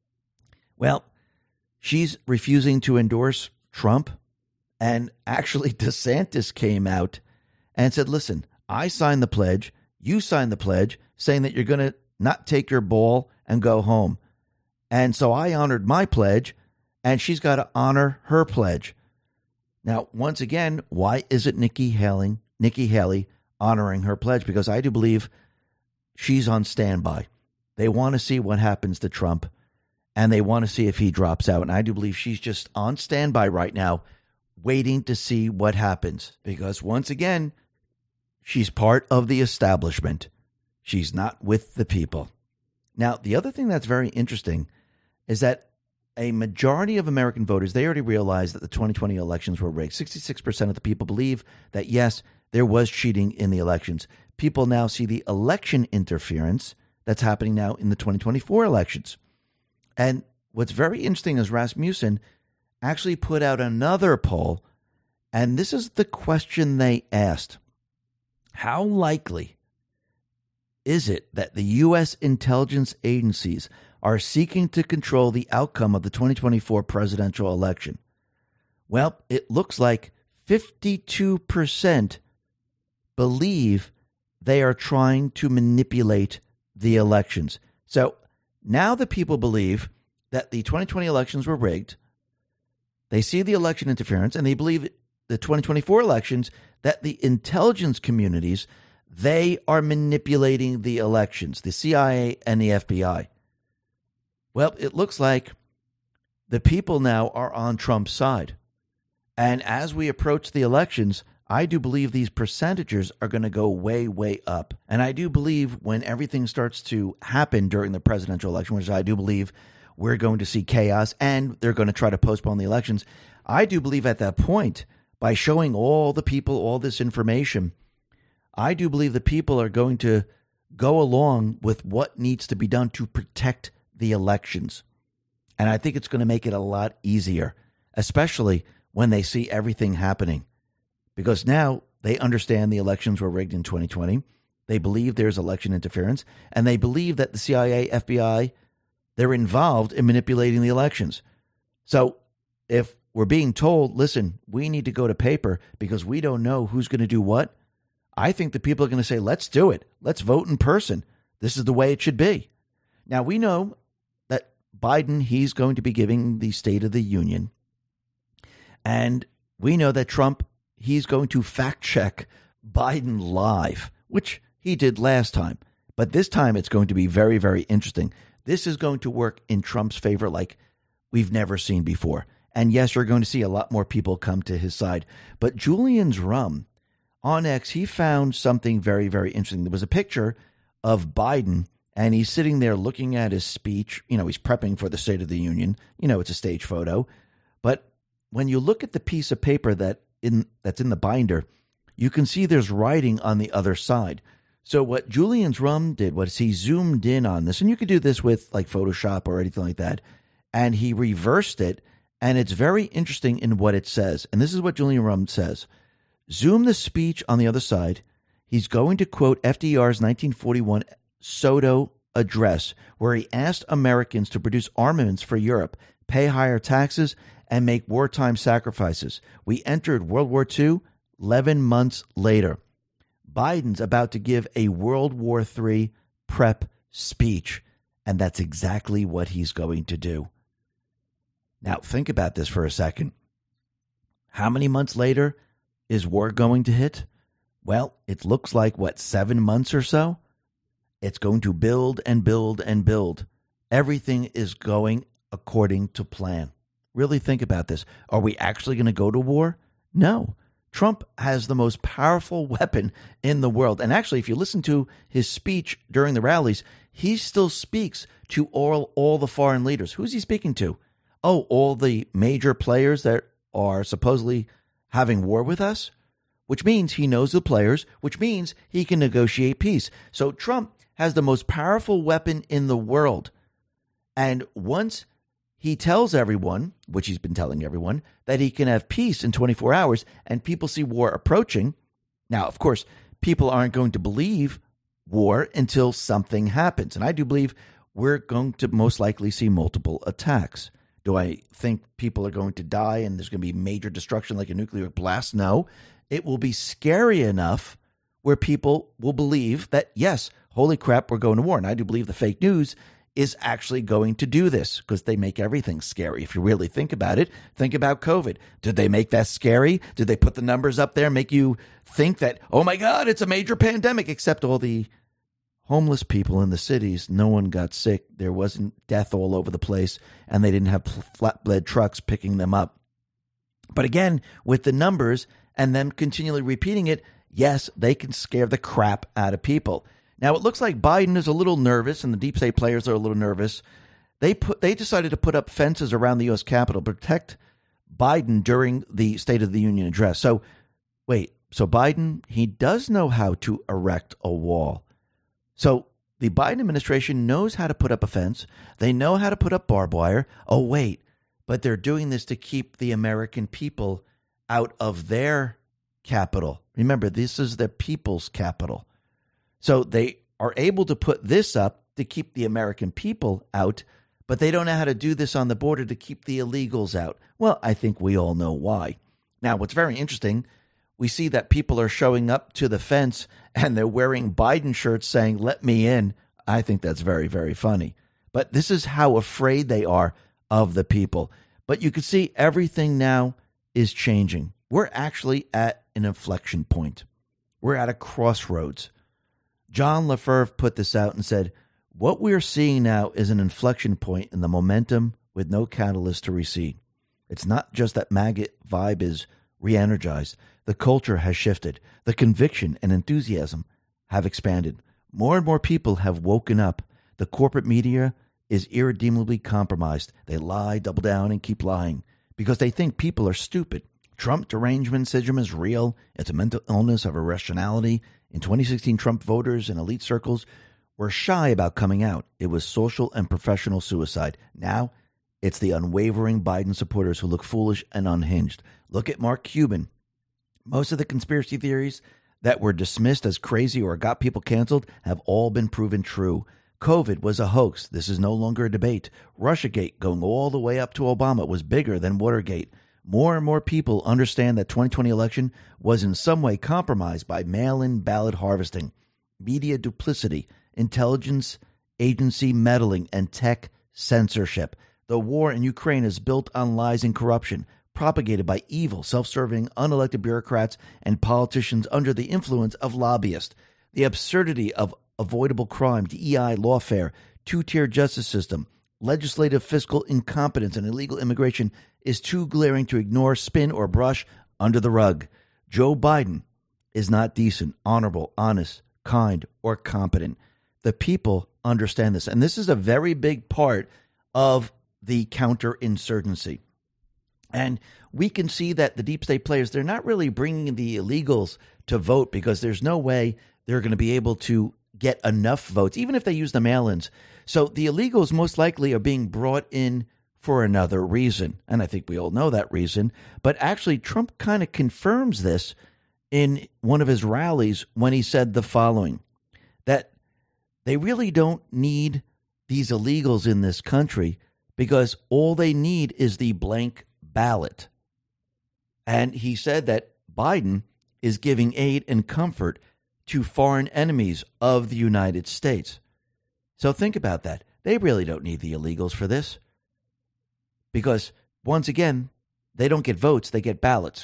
well, she's refusing to endorse Trump. And actually, DeSantis came out and said, listen, I signed the pledge. You signed the pledge saying that you're going to not take your ball and go home. And so I honored my pledge, and she's got to honor her pledge. Now, once again, why isn't Nikki Haley honoring her pledge? Because I do believe she's on standby. They want to see what happens to Trump, and they want to see if he drops out. And I do believe she's just on standby right now, waiting to see what happens. Because once again, she's part of the establishment. She's not with the people. Now, the other thing that's very interesting is that a majority of American voters, they already realized that the 2020 elections were rigged. 66% of the people believe that, yes, there was cheating in the elections. People now see the election interference that's happening now in the 2024 elections. And what's very interesting is Rasmussen actually put out another poll, and this is the question they asked. How likely is it that the U.S. intelligence agencies are seeking to control the outcome of the 2024 presidential election? Well, it looks like 52% believe they are trying to manipulate the elections. So now the people believe that the 2020 elections were rigged. They see the election interference, and they believe the 2024 elections, that the intelligence communities, they are manipulating the elections, the CIA and the FBI. Well, it looks like the people now are on Trump's side. And as we approach the elections, I do believe these percentages are going to go way, way up. And I do believe when everything starts to happen during the presidential election, which I do believe we're going to see chaos and they're going to try to postpone the elections. I do believe at that point, by showing all the people all this information, I do believe the people are going to go along with what needs to be done to protect the elections. And I think it's going to make it a lot easier, especially when they see everything happening. Because now they understand the elections were rigged in 2020. They believe there's election interference. And they believe that the CIA, FBI, they're involved in manipulating the elections. So if we're being told, listen, we need to go to paper because we don't know who's going to do what, I think the people are going to say, let's do it. Let's vote in person. This is the way it should be. Now, we know that Biden, he's going to be giving the State of the Union. And we know that Trump, he's going to fact check Biden live, which he did last time. But this time it's going to be very, very interesting. This is going to work in Trump's favor like we've never seen before. And yes, you're going to see a lot more people come to his side. But Julian's Rum on X, he found something very, very interesting. There was a picture of Biden, and he's sitting there looking at his speech. You know, he's prepping for the State of the Union. You know, it's a stage photo. But when you look at the piece of paper that's in the binder, you can see there's writing on the other side. So what Julian's Rum did was he zoomed in on this, and you could do this with like Photoshop or anything like that, and he reversed it, and it's very interesting in what it says. And this is what Julian Rum says. Zoom the speech on the other side. He's going to quote FDR's 1941 Soto address, where he asked Americans to produce armaments for Europe, pay higher taxes, and make wartime sacrifices. We entered World War II 11 months later. Biden's about to give a World War III prep speech, and that's exactly what he's going to do. Now, think about this for a second. How many months later is war going to hit? Well, it looks like, 7 months or so? It's going to build and build and build. Everything is going according to plan. Really think about this. Are we actually going to go to war? No. Trump has the most powerful weapon in the world. And actually, if you listen to his speech during the rallies, he still speaks to all the foreign leaders. Who's he speaking to? Oh, all the major players that are supposedly having war with us, which means he knows the players, which means he can negotiate peace. So Trump has the most powerful weapon in the world. And once he tells everyone, which he's been telling everyone, that he can have peace in 24 hours and people see war approaching. Now, of course, people aren't going to believe war until something happens. And I do believe we're going to most likely see multiple attacks. Do I think people are going to die and there's going to be major destruction like a nuclear blast? No. It will be scary enough where people will believe that, yes, holy crap, we're going to war. And I do believe the fake news is actually going to do this because they make everything scary. If you really think about it, think about COVID. Did they make that scary? Did they put the numbers up there, make you think that, oh my God, it's a major pandemic, except all the homeless people in the cities, no one got sick. There wasn't death all over the place, and they didn't have flatbed trucks picking them up. But again, with the numbers and them continually repeating it, yes, they can scare the crap out of people. Now, it looks like Biden is a little nervous, and the deep state players are a little nervous. They decided to put up fences around the U.S. Capitol to protect Biden during the State of the Union address. So, wait, so Biden, he does know how to erect a wall. So the Biden administration knows how to put up a fence. They know how to put up barbed wire. Oh, wait, but they're doing this to keep the American people out of their capital. Remember, this is the people's capital. So they are able to put this up to keep the American people out, but they don't know how to do this on the border to keep the illegals out. Well, I think we all know why. Now, what's very interesting, we see that people are showing up to the fence and they're wearing Biden shirts saying, "Let me in." I think that's very, very funny. But this is how afraid they are of the people. But you can see everything now is changing. We're actually at an inflection point. We're at a crossroads. John Lefebvre put this out and said, what we're seeing now is an inflection point in the momentum with no catalyst to recede. It's not just that MAGA vibe is re-energized. The culture has shifted. The conviction and enthusiasm have expanded. More and more people have woken up. The corporate media is irredeemably compromised. They lie, double down, and keep lying because they think people are stupid. Trump derangement syndrome is real. It's a mental illness of irrationality. In 2016, Trump voters in elite circles were shy about coming out. It was social and professional suicide. Now, it's the unwavering Biden supporters who look foolish and unhinged. Look at Mark Cuban. Most of the conspiracy theories that were dismissed as crazy or got people canceled have all been proven true. COVID was a hoax. This is no longer a debate. Russiagate, going all the way up to Obama, was bigger than Watergate. More and more people understand that 2020 election was in some way compromised by mail-in ballot harvesting, media duplicity, intelligence agency meddling, and tech censorship. The war in Ukraine is built on lies and corruption, propagated by evil, self-serving, unelected bureaucrats and politicians under the influence of lobbyists. The absurdity of avoidable crime, DEI, lawfare, two-tier justice system, legislative fiscal incompetence, and illegal immigration is too glaring to ignore, spin, or brush under the rug. Joe Biden is not decent, honorable, honest, kind, or competent. The people understand this, and this is a very big part of the counterinsurgency. And we can see that the deep state players, they're not really bringing the illegals to vote because there's no way they're going to be able to get enough votes, even if they use the mail-ins. So the illegals most likely are being brought in for another reason. And I think we all know that reason. But actually, Trump kind of confirms this in one of his rallies when he said the following, that they really don't need these illegals in this country because all they need is the blank ballot. And he said that Biden is giving aid and comfort to foreign enemies of the United States. So think about that. They really don't need the illegals for this because, once again, they don't get votes, they get ballots.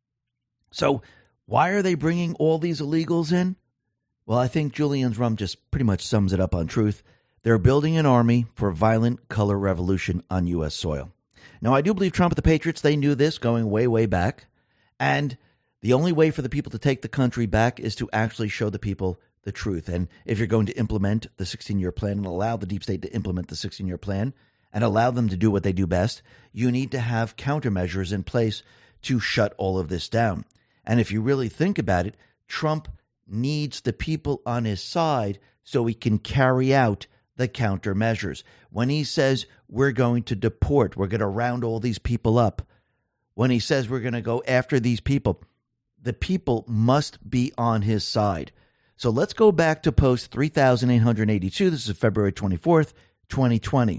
So why are they bringing all these illegals in? Well, I think Julian's rum just pretty much sums it up on truth. They're building an army for a violent color revolution on U.S. soil. Now, I do believe Trump and the Patriots, they knew this going way, way back. And the only way for the people to take the country back is to actually show the people the truth. And if you're going to implement the 16-year plan and allow the deep state to implement the 16-year plan and allow them to do what they do best, you need to have countermeasures in place to shut all of this down. And if you really think about it, Trump needs the people on his side so he can carry out the countermeasures. When he says we're going to deport, we're going to round all these people up, when he says we're going to go after these people, the people must be on his side. So let's go back to post 3,882. This is February 24th, 2020.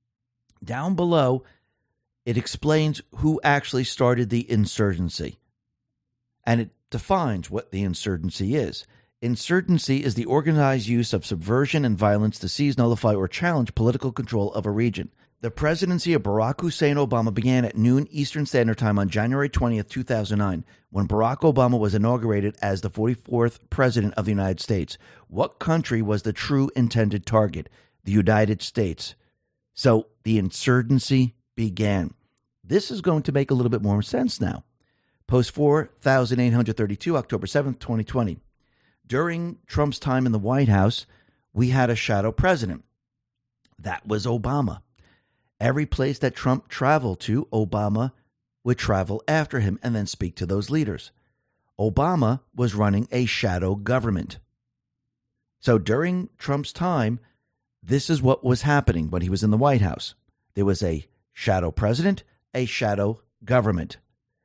Down below, it explains who actually started the insurgency. And it defines what the insurgency is. Insurgency is the organized use of subversion and violence to seize, nullify, or challenge political control of a region. The presidency of Barack Hussein Obama began at noon Eastern Standard Time on January 20th, 2009, when Barack Obama was inaugurated as the 44th president of the United States. What country was the true intended target? The United States. So the insurgency began. This is going to make a little bit more sense now. Post 4,832, October 7th, 2020. During Trump's time in the White House, we had a shadow president. That was Obama. Every place that Trump traveled to, Obama would travel after him and then speak to those leaders. Obama was running a shadow government. So during Trump's time, this is what was happening when he was in the White House. There was a shadow president, a shadow government.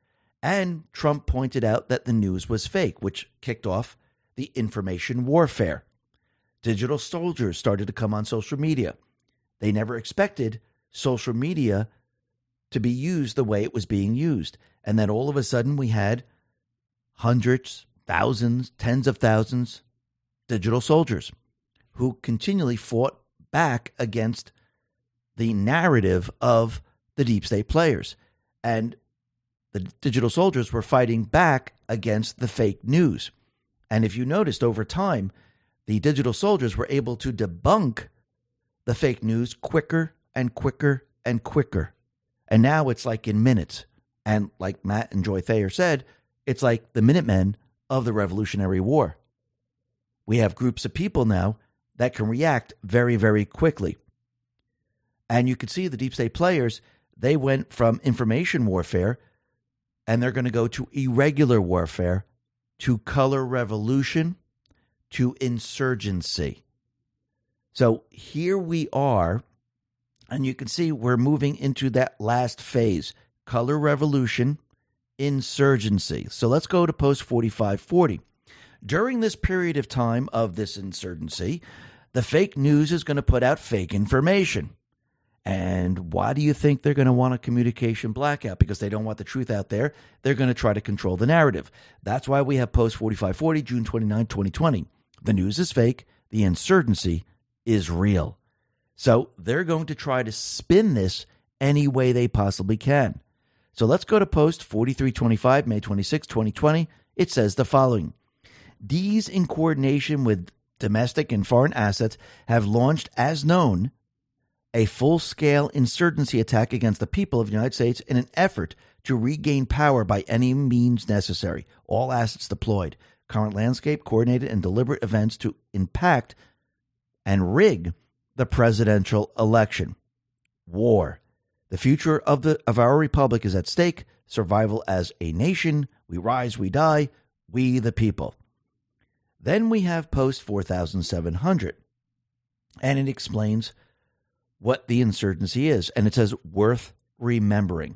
And Trump pointed out that the news was fake, which kicked off the information warfare. Digital soldiers started to come on social media. They never expected social media to be used the way it was being used. And then all of a sudden we had hundreds, thousands, tens of thousands digital soldiers who continually fought back against the narrative of the deep state players. And the digital soldiers were fighting back against the fake news. And if you noticed over time, the digital soldiers were able to debunk the fake news quicker and quicker and quicker. And now it's like in minutes. And like Matt and Joy Thayer said, it's like the Minutemen of the Revolutionary War. We have groups of people now that can react very, very quickly. And you could see the deep state players, they went from information warfare, and they're going to go to irregular warfare, to color revolution, to insurgency. So here we are, and you can see we're moving into that last phase, color revolution, insurgency. So let's go to post 4540. During this period of time of this insurgency, the fake news is going to put out fake information. And why do you think they're going to want a communication blackout? Because they don't want the truth out there. They're going to try to control the narrative. That's why we have post 4540, June 29, 2020. The news is fake. The insurgency is real. So they're going to try to spin this any way they possibly can. So let's go to post 4325, May 26, 2020. It says the following. These, in coordination with domestic and foreign assets, have launched, as known, a full-scale insurgency attack against the people of the United States in an effort to regain power by any means necessary. All assets deployed. Current landscape, coordinated and deliberate events to impact and rig the presidential election. War. The future of our republic is at stake. Survival as a nation. We rise, we die. We the people. Then we have post 4700. And it explains what the insurgency is. And it says, worth remembering.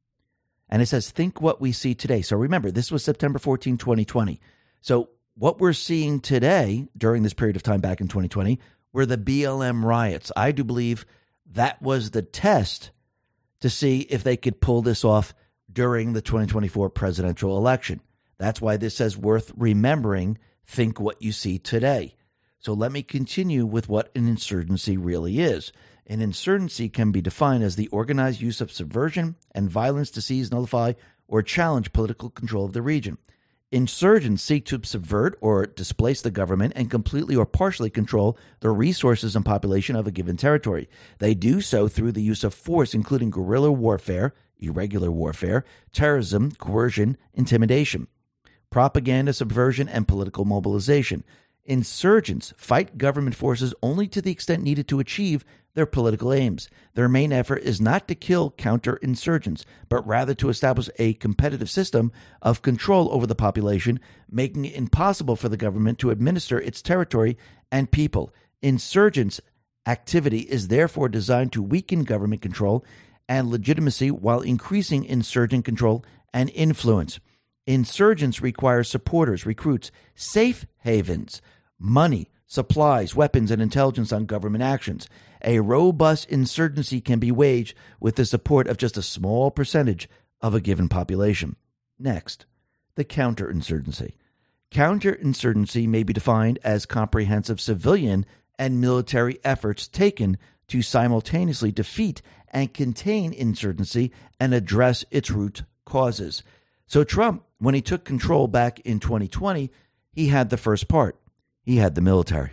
And it says, think what we see today. So remember, this was September 14, 2020. So what we're seeing today during this period of time back in 2020 were the BLM riots. I do believe that was the test to see if they could pull this off during the 2024 presidential election. That's why this says worth remembering, think what you see today. So let me continue with what an insurgency really is. An insurgency can be defined as the organized use of subversion and violence to seize, nullify, or challenge political control of the region. Insurgents seek to subvert or displace the government and completely or partially control the resources and population of a given territory. They do so through the use of force, including guerrilla warfare, irregular warfare, terrorism, coercion, intimidation, propaganda, subversion, and political mobilization. Insurgents fight government forces only to the extent needed to achieve their political aims. Their main effort is not to kill counterinsurgents, but rather to establish a competitive system of control over the population, making it impossible for the government to administer its territory and people. Insurgents' activity is therefore designed to weaken government control and legitimacy while increasing insurgent control and influence. Insurgents require supporters, recruits, safe havens, money, supplies, weapons, and intelligence on government actions. A robust insurgency can be waged with the support of just a small percentage of a given population. Next, the counterinsurgency. Counterinsurgency may be defined as comprehensive civilian and military efforts taken to simultaneously defeat and contain insurgency and address its root causes. So Trump, when he took control back in 2020, he had the first part. He had the military.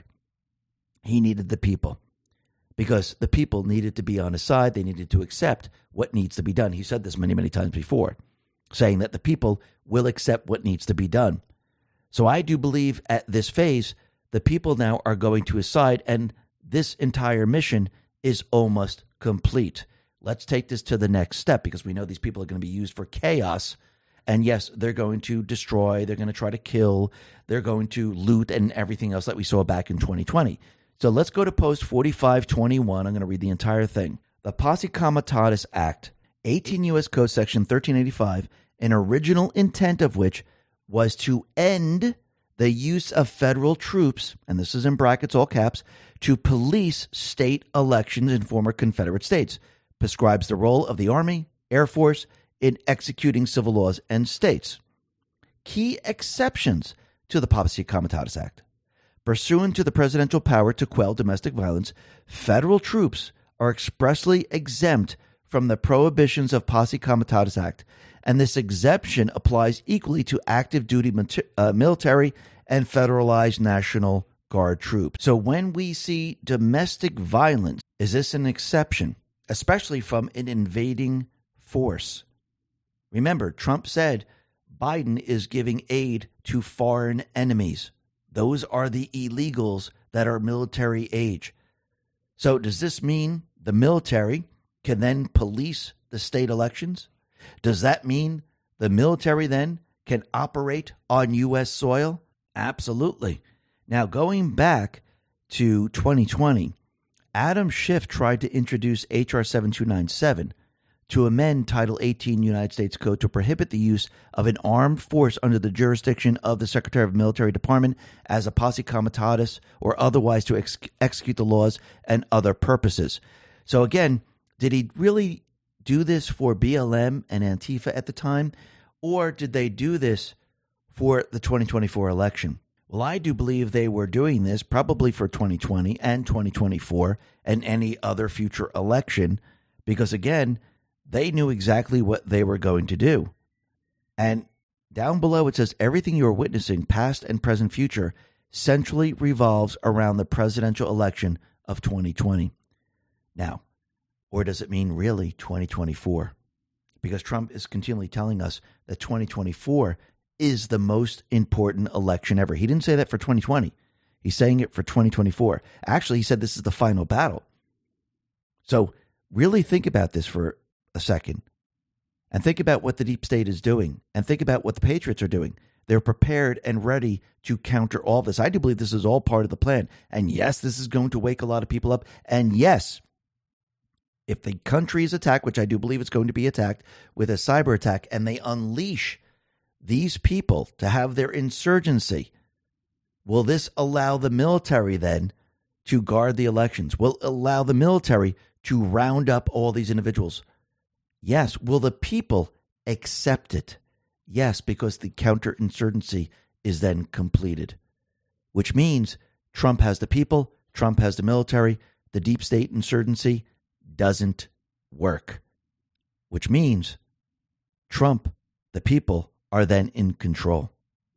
He needed the people because the people needed to be on his side. They needed to accept what needs to be done. He said this many, many times before, saying that the people will accept what needs to be done. So I do believe at this phase, the people now are going to his side, and this entire mission is almost complete. Let's take this to the next step because we know these people are going to be used for chaos. And yes, they're going to destroy, they're going to try to kill, they're going to loot and everything else that we saw back in 2020. So let's go to post 4521. I'm going to read the entire thing. The Posse Comitatus Act, 18 U.S. Code Section 1385, an original intent of which was to end the use of federal troops, and this is in brackets, all caps, to police state elections in former Confederate states, prescribes the role of the Army, Air Force, in executing civil laws and states. Key exceptions to the Posse Comitatus Act. Pursuant to the presidential power to quell domestic violence, federal troops are expressly exempt from the prohibitions of Posse Comitatus Act, and this exemption applies equally to active duty military and federalized National Guard troops. So when we see domestic violence, is this an exception, especially from an invading force? Remember, Trump said Biden is giving aid to foreign enemies. Those are the illegals that are military age. So does this mean the military can then police the state elections? Does that mean the military then can operate on U.S. soil? Absolutely. Now, going back to 2020, Adam Schiff tried to introduce H.R. 7297 to amend Title 18 United States Code to prohibit the use of an armed force under the jurisdiction of the Secretary of Military Department as a posse comitatus or otherwise to execute the laws and other purposes. So again, did he really do this for BLM and Antifa at the time, or did they do this for the 2024 election? Well, I do believe they were doing this probably for 2020 and 2024 and any other future election because, again, they knew exactly what they were going to do. And down below it says, everything you are witnessing, past and present future, centrally revolves around the presidential election of 2020. Now, or does it mean really 2024? Because Trump is continually telling us that 2024 is the most important election ever. He didn't say that for 2020. He's saying it for 2024. Actually, he said this is the final battle. So really think about this for a second and think about what the deep state is doing and think about what the Patriots are doing. They're prepared and ready to counter all this. I do believe this is all part of the plan. And yes, this is going to wake a lot of people up. And yes, if the country is attacked, which I do believe it's going to be attacked with a cyber attack, and they unleash these people to have their insurgency, will this allow the military then to guard the elections? Will it allow the military to round up all these individuals? Yes. Will the people accept it? Yes, because the counterinsurgency is then completed, which means Trump has the people, Trump has the military, the deep state insurgency doesn't work, which means Trump, the people, are then in control.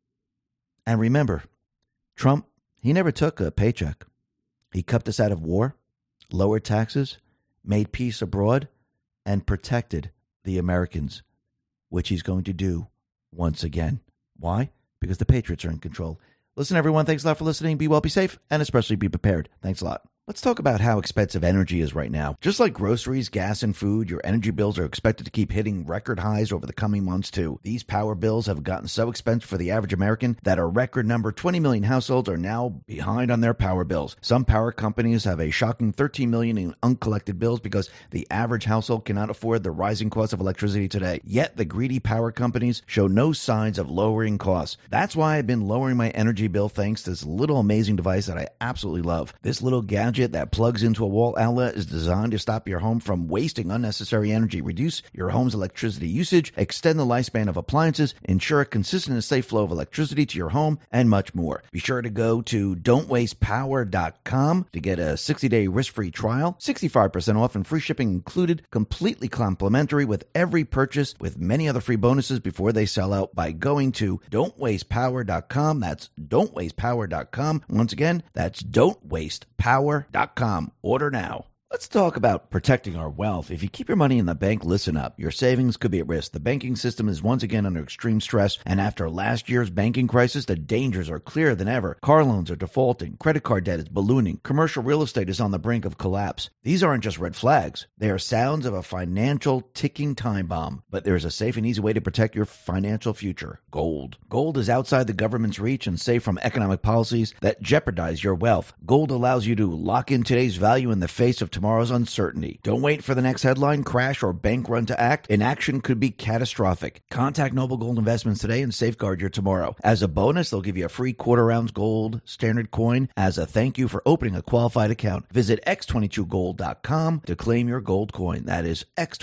And remember, Trump, he never took a paycheck. He kept us out of war, lowered taxes, made peace abroad, and protected the Americans, which he's going to do once again. Why? Because the Patriots are in control. Listen, everyone, thanks a lot for listening. Be well, be safe, and especially be prepared. Thanks a lot. Let's talk about how expensive energy is right now. Just like groceries, gas, and food, your energy bills are expected to keep hitting record highs over the coming months, too. These power bills have gotten so expensive for the average American that a record number, 20 million households, are now behind on their power bills. Some power companies have a shocking 13 million in uncollected bills because the average household cannot afford the rising cost of electricity today. Yet the greedy power companies show no signs of lowering costs. That's why I've been lowering my energy bill thanks to this little amazing device that I absolutely love. This little gadget that plugs into a wall outlet is designed to stop your home from wasting unnecessary energy, reduce your home's electricity usage, extend the lifespan of appliances, ensure a consistent and safe flow of electricity to your home, and much more. Be sure to go to don'twastepower.com to get a 60-day risk-free trial, 65% off and free shipping included, completely complimentary with every purchase, with many other free bonuses before they sell out by going to don'twastepower.com. That's don'twastepower.com. Once again, that's don'twastepower.com. Order now. Let's talk about protecting our wealth. If you keep your money in the bank, listen up. Your savings could be at risk. The banking system is once again under extreme stress, and after last year's banking crisis, the dangers are clearer than ever. Car loans are defaulting, credit card debt is ballooning, commercial real estate is on the brink of collapse. These aren't just red flags. They are sounds of a financial ticking time bomb. But there is a safe and easy way to protect your financial future. Gold. Gold is outside the government's reach and safe from economic policies that jeopardize your wealth. Gold allows you to lock in today's value in the face of tomorrow's uncertainty. Don't wait for the next headline, crash, or bank run to act. Inaction could be catastrophic. Contact Noble Gold Investments today and safeguard your tomorrow. As a bonus, they'll give you a free quarter-ounce gold standard coin as a thank you for opening a qualified account. Visit x22gold.com to claim your gold coin. That is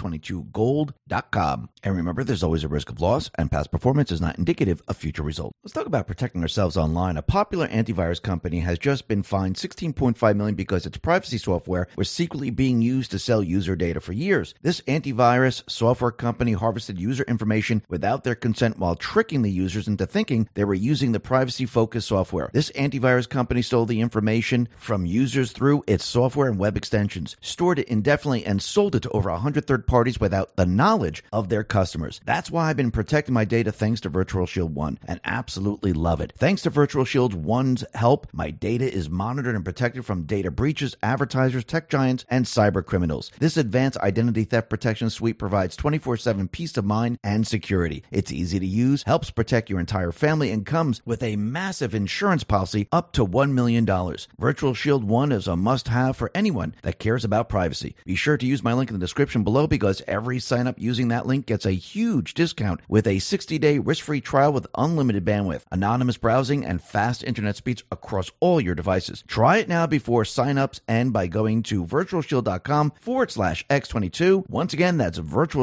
x22gold.com. And remember, there's always a risk of loss, and past performance is not indicative of future results. Let's talk about protecting ourselves online. A popular antivirus company has just been fined $16.5 million because its privacy software was secretly being used to sell user data for years. This antivirus software company harvested user information without their consent while tricking the users into thinking they were using the privacy-focused software. This antivirus company stole the information from users through its software and web extensions, stored it indefinitely, and sold it to over 100 third parties without the knowledge of their customers. That's why I've been protecting my data thanks to Virtual Shield 1 and absolutely love it. Thanks to Virtual Shield 1's help, my data is monitored and protected from data breaches, advertisers, tech giants, clients and cyber criminals. This advanced identity theft protection suite provides 24/7 peace of mind and security. It's easy to use, helps protect your entire family, and comes with a massive insurance policy up to $1 million. Virtual Shield One is a must-have for anyone that cares about privacy. Be sure to use my link in the description below because every sign-up using that link gets a huge discount with a 60-day risk-free trial with unlimited bandwidth, anonymous browsing, and fast internet speeds across all your devices. Try it now before sign-ups and by going to virtualshield.com/X22. Once again, that's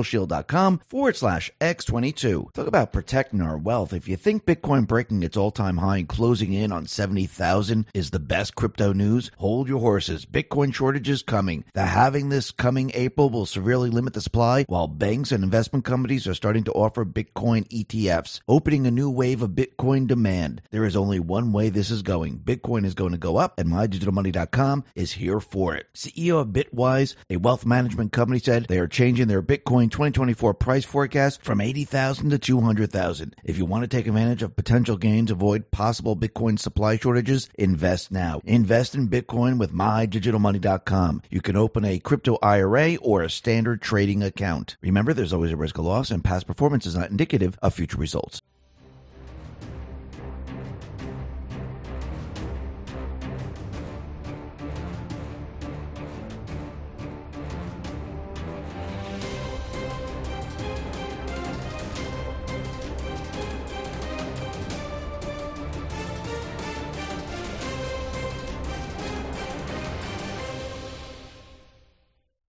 virtualshield.com/X22. Talk about protecting our wealth. If you think Bitcoin breaking its all-time high and closing in on 70,000 is the best crypto news, hold your horses. Bitcoin shortage is coming. The halving this coming April will severely limit the supply, while banks and investment companies are starting to offer Bitcoin ETFs, opening a new wave of Bitcoin demand. There is only one way this is going. Bitcoin is going to go up, and MyDigitalMoney.com is here for it. CEO of Bitwise, a wealth management company, said they are changing their Bitcoin 2024 price forecast from 80,000 to 200,000. If you want to take advantage of potential gains, avoid possible Bitcoin supply shortages, invest now. Invest in Bitcoin with MyDigitalMoney.com. You can open a crypto IRA or a standard trading account. Remember, there's always a risk of loss, and past performance is not indicative of future results.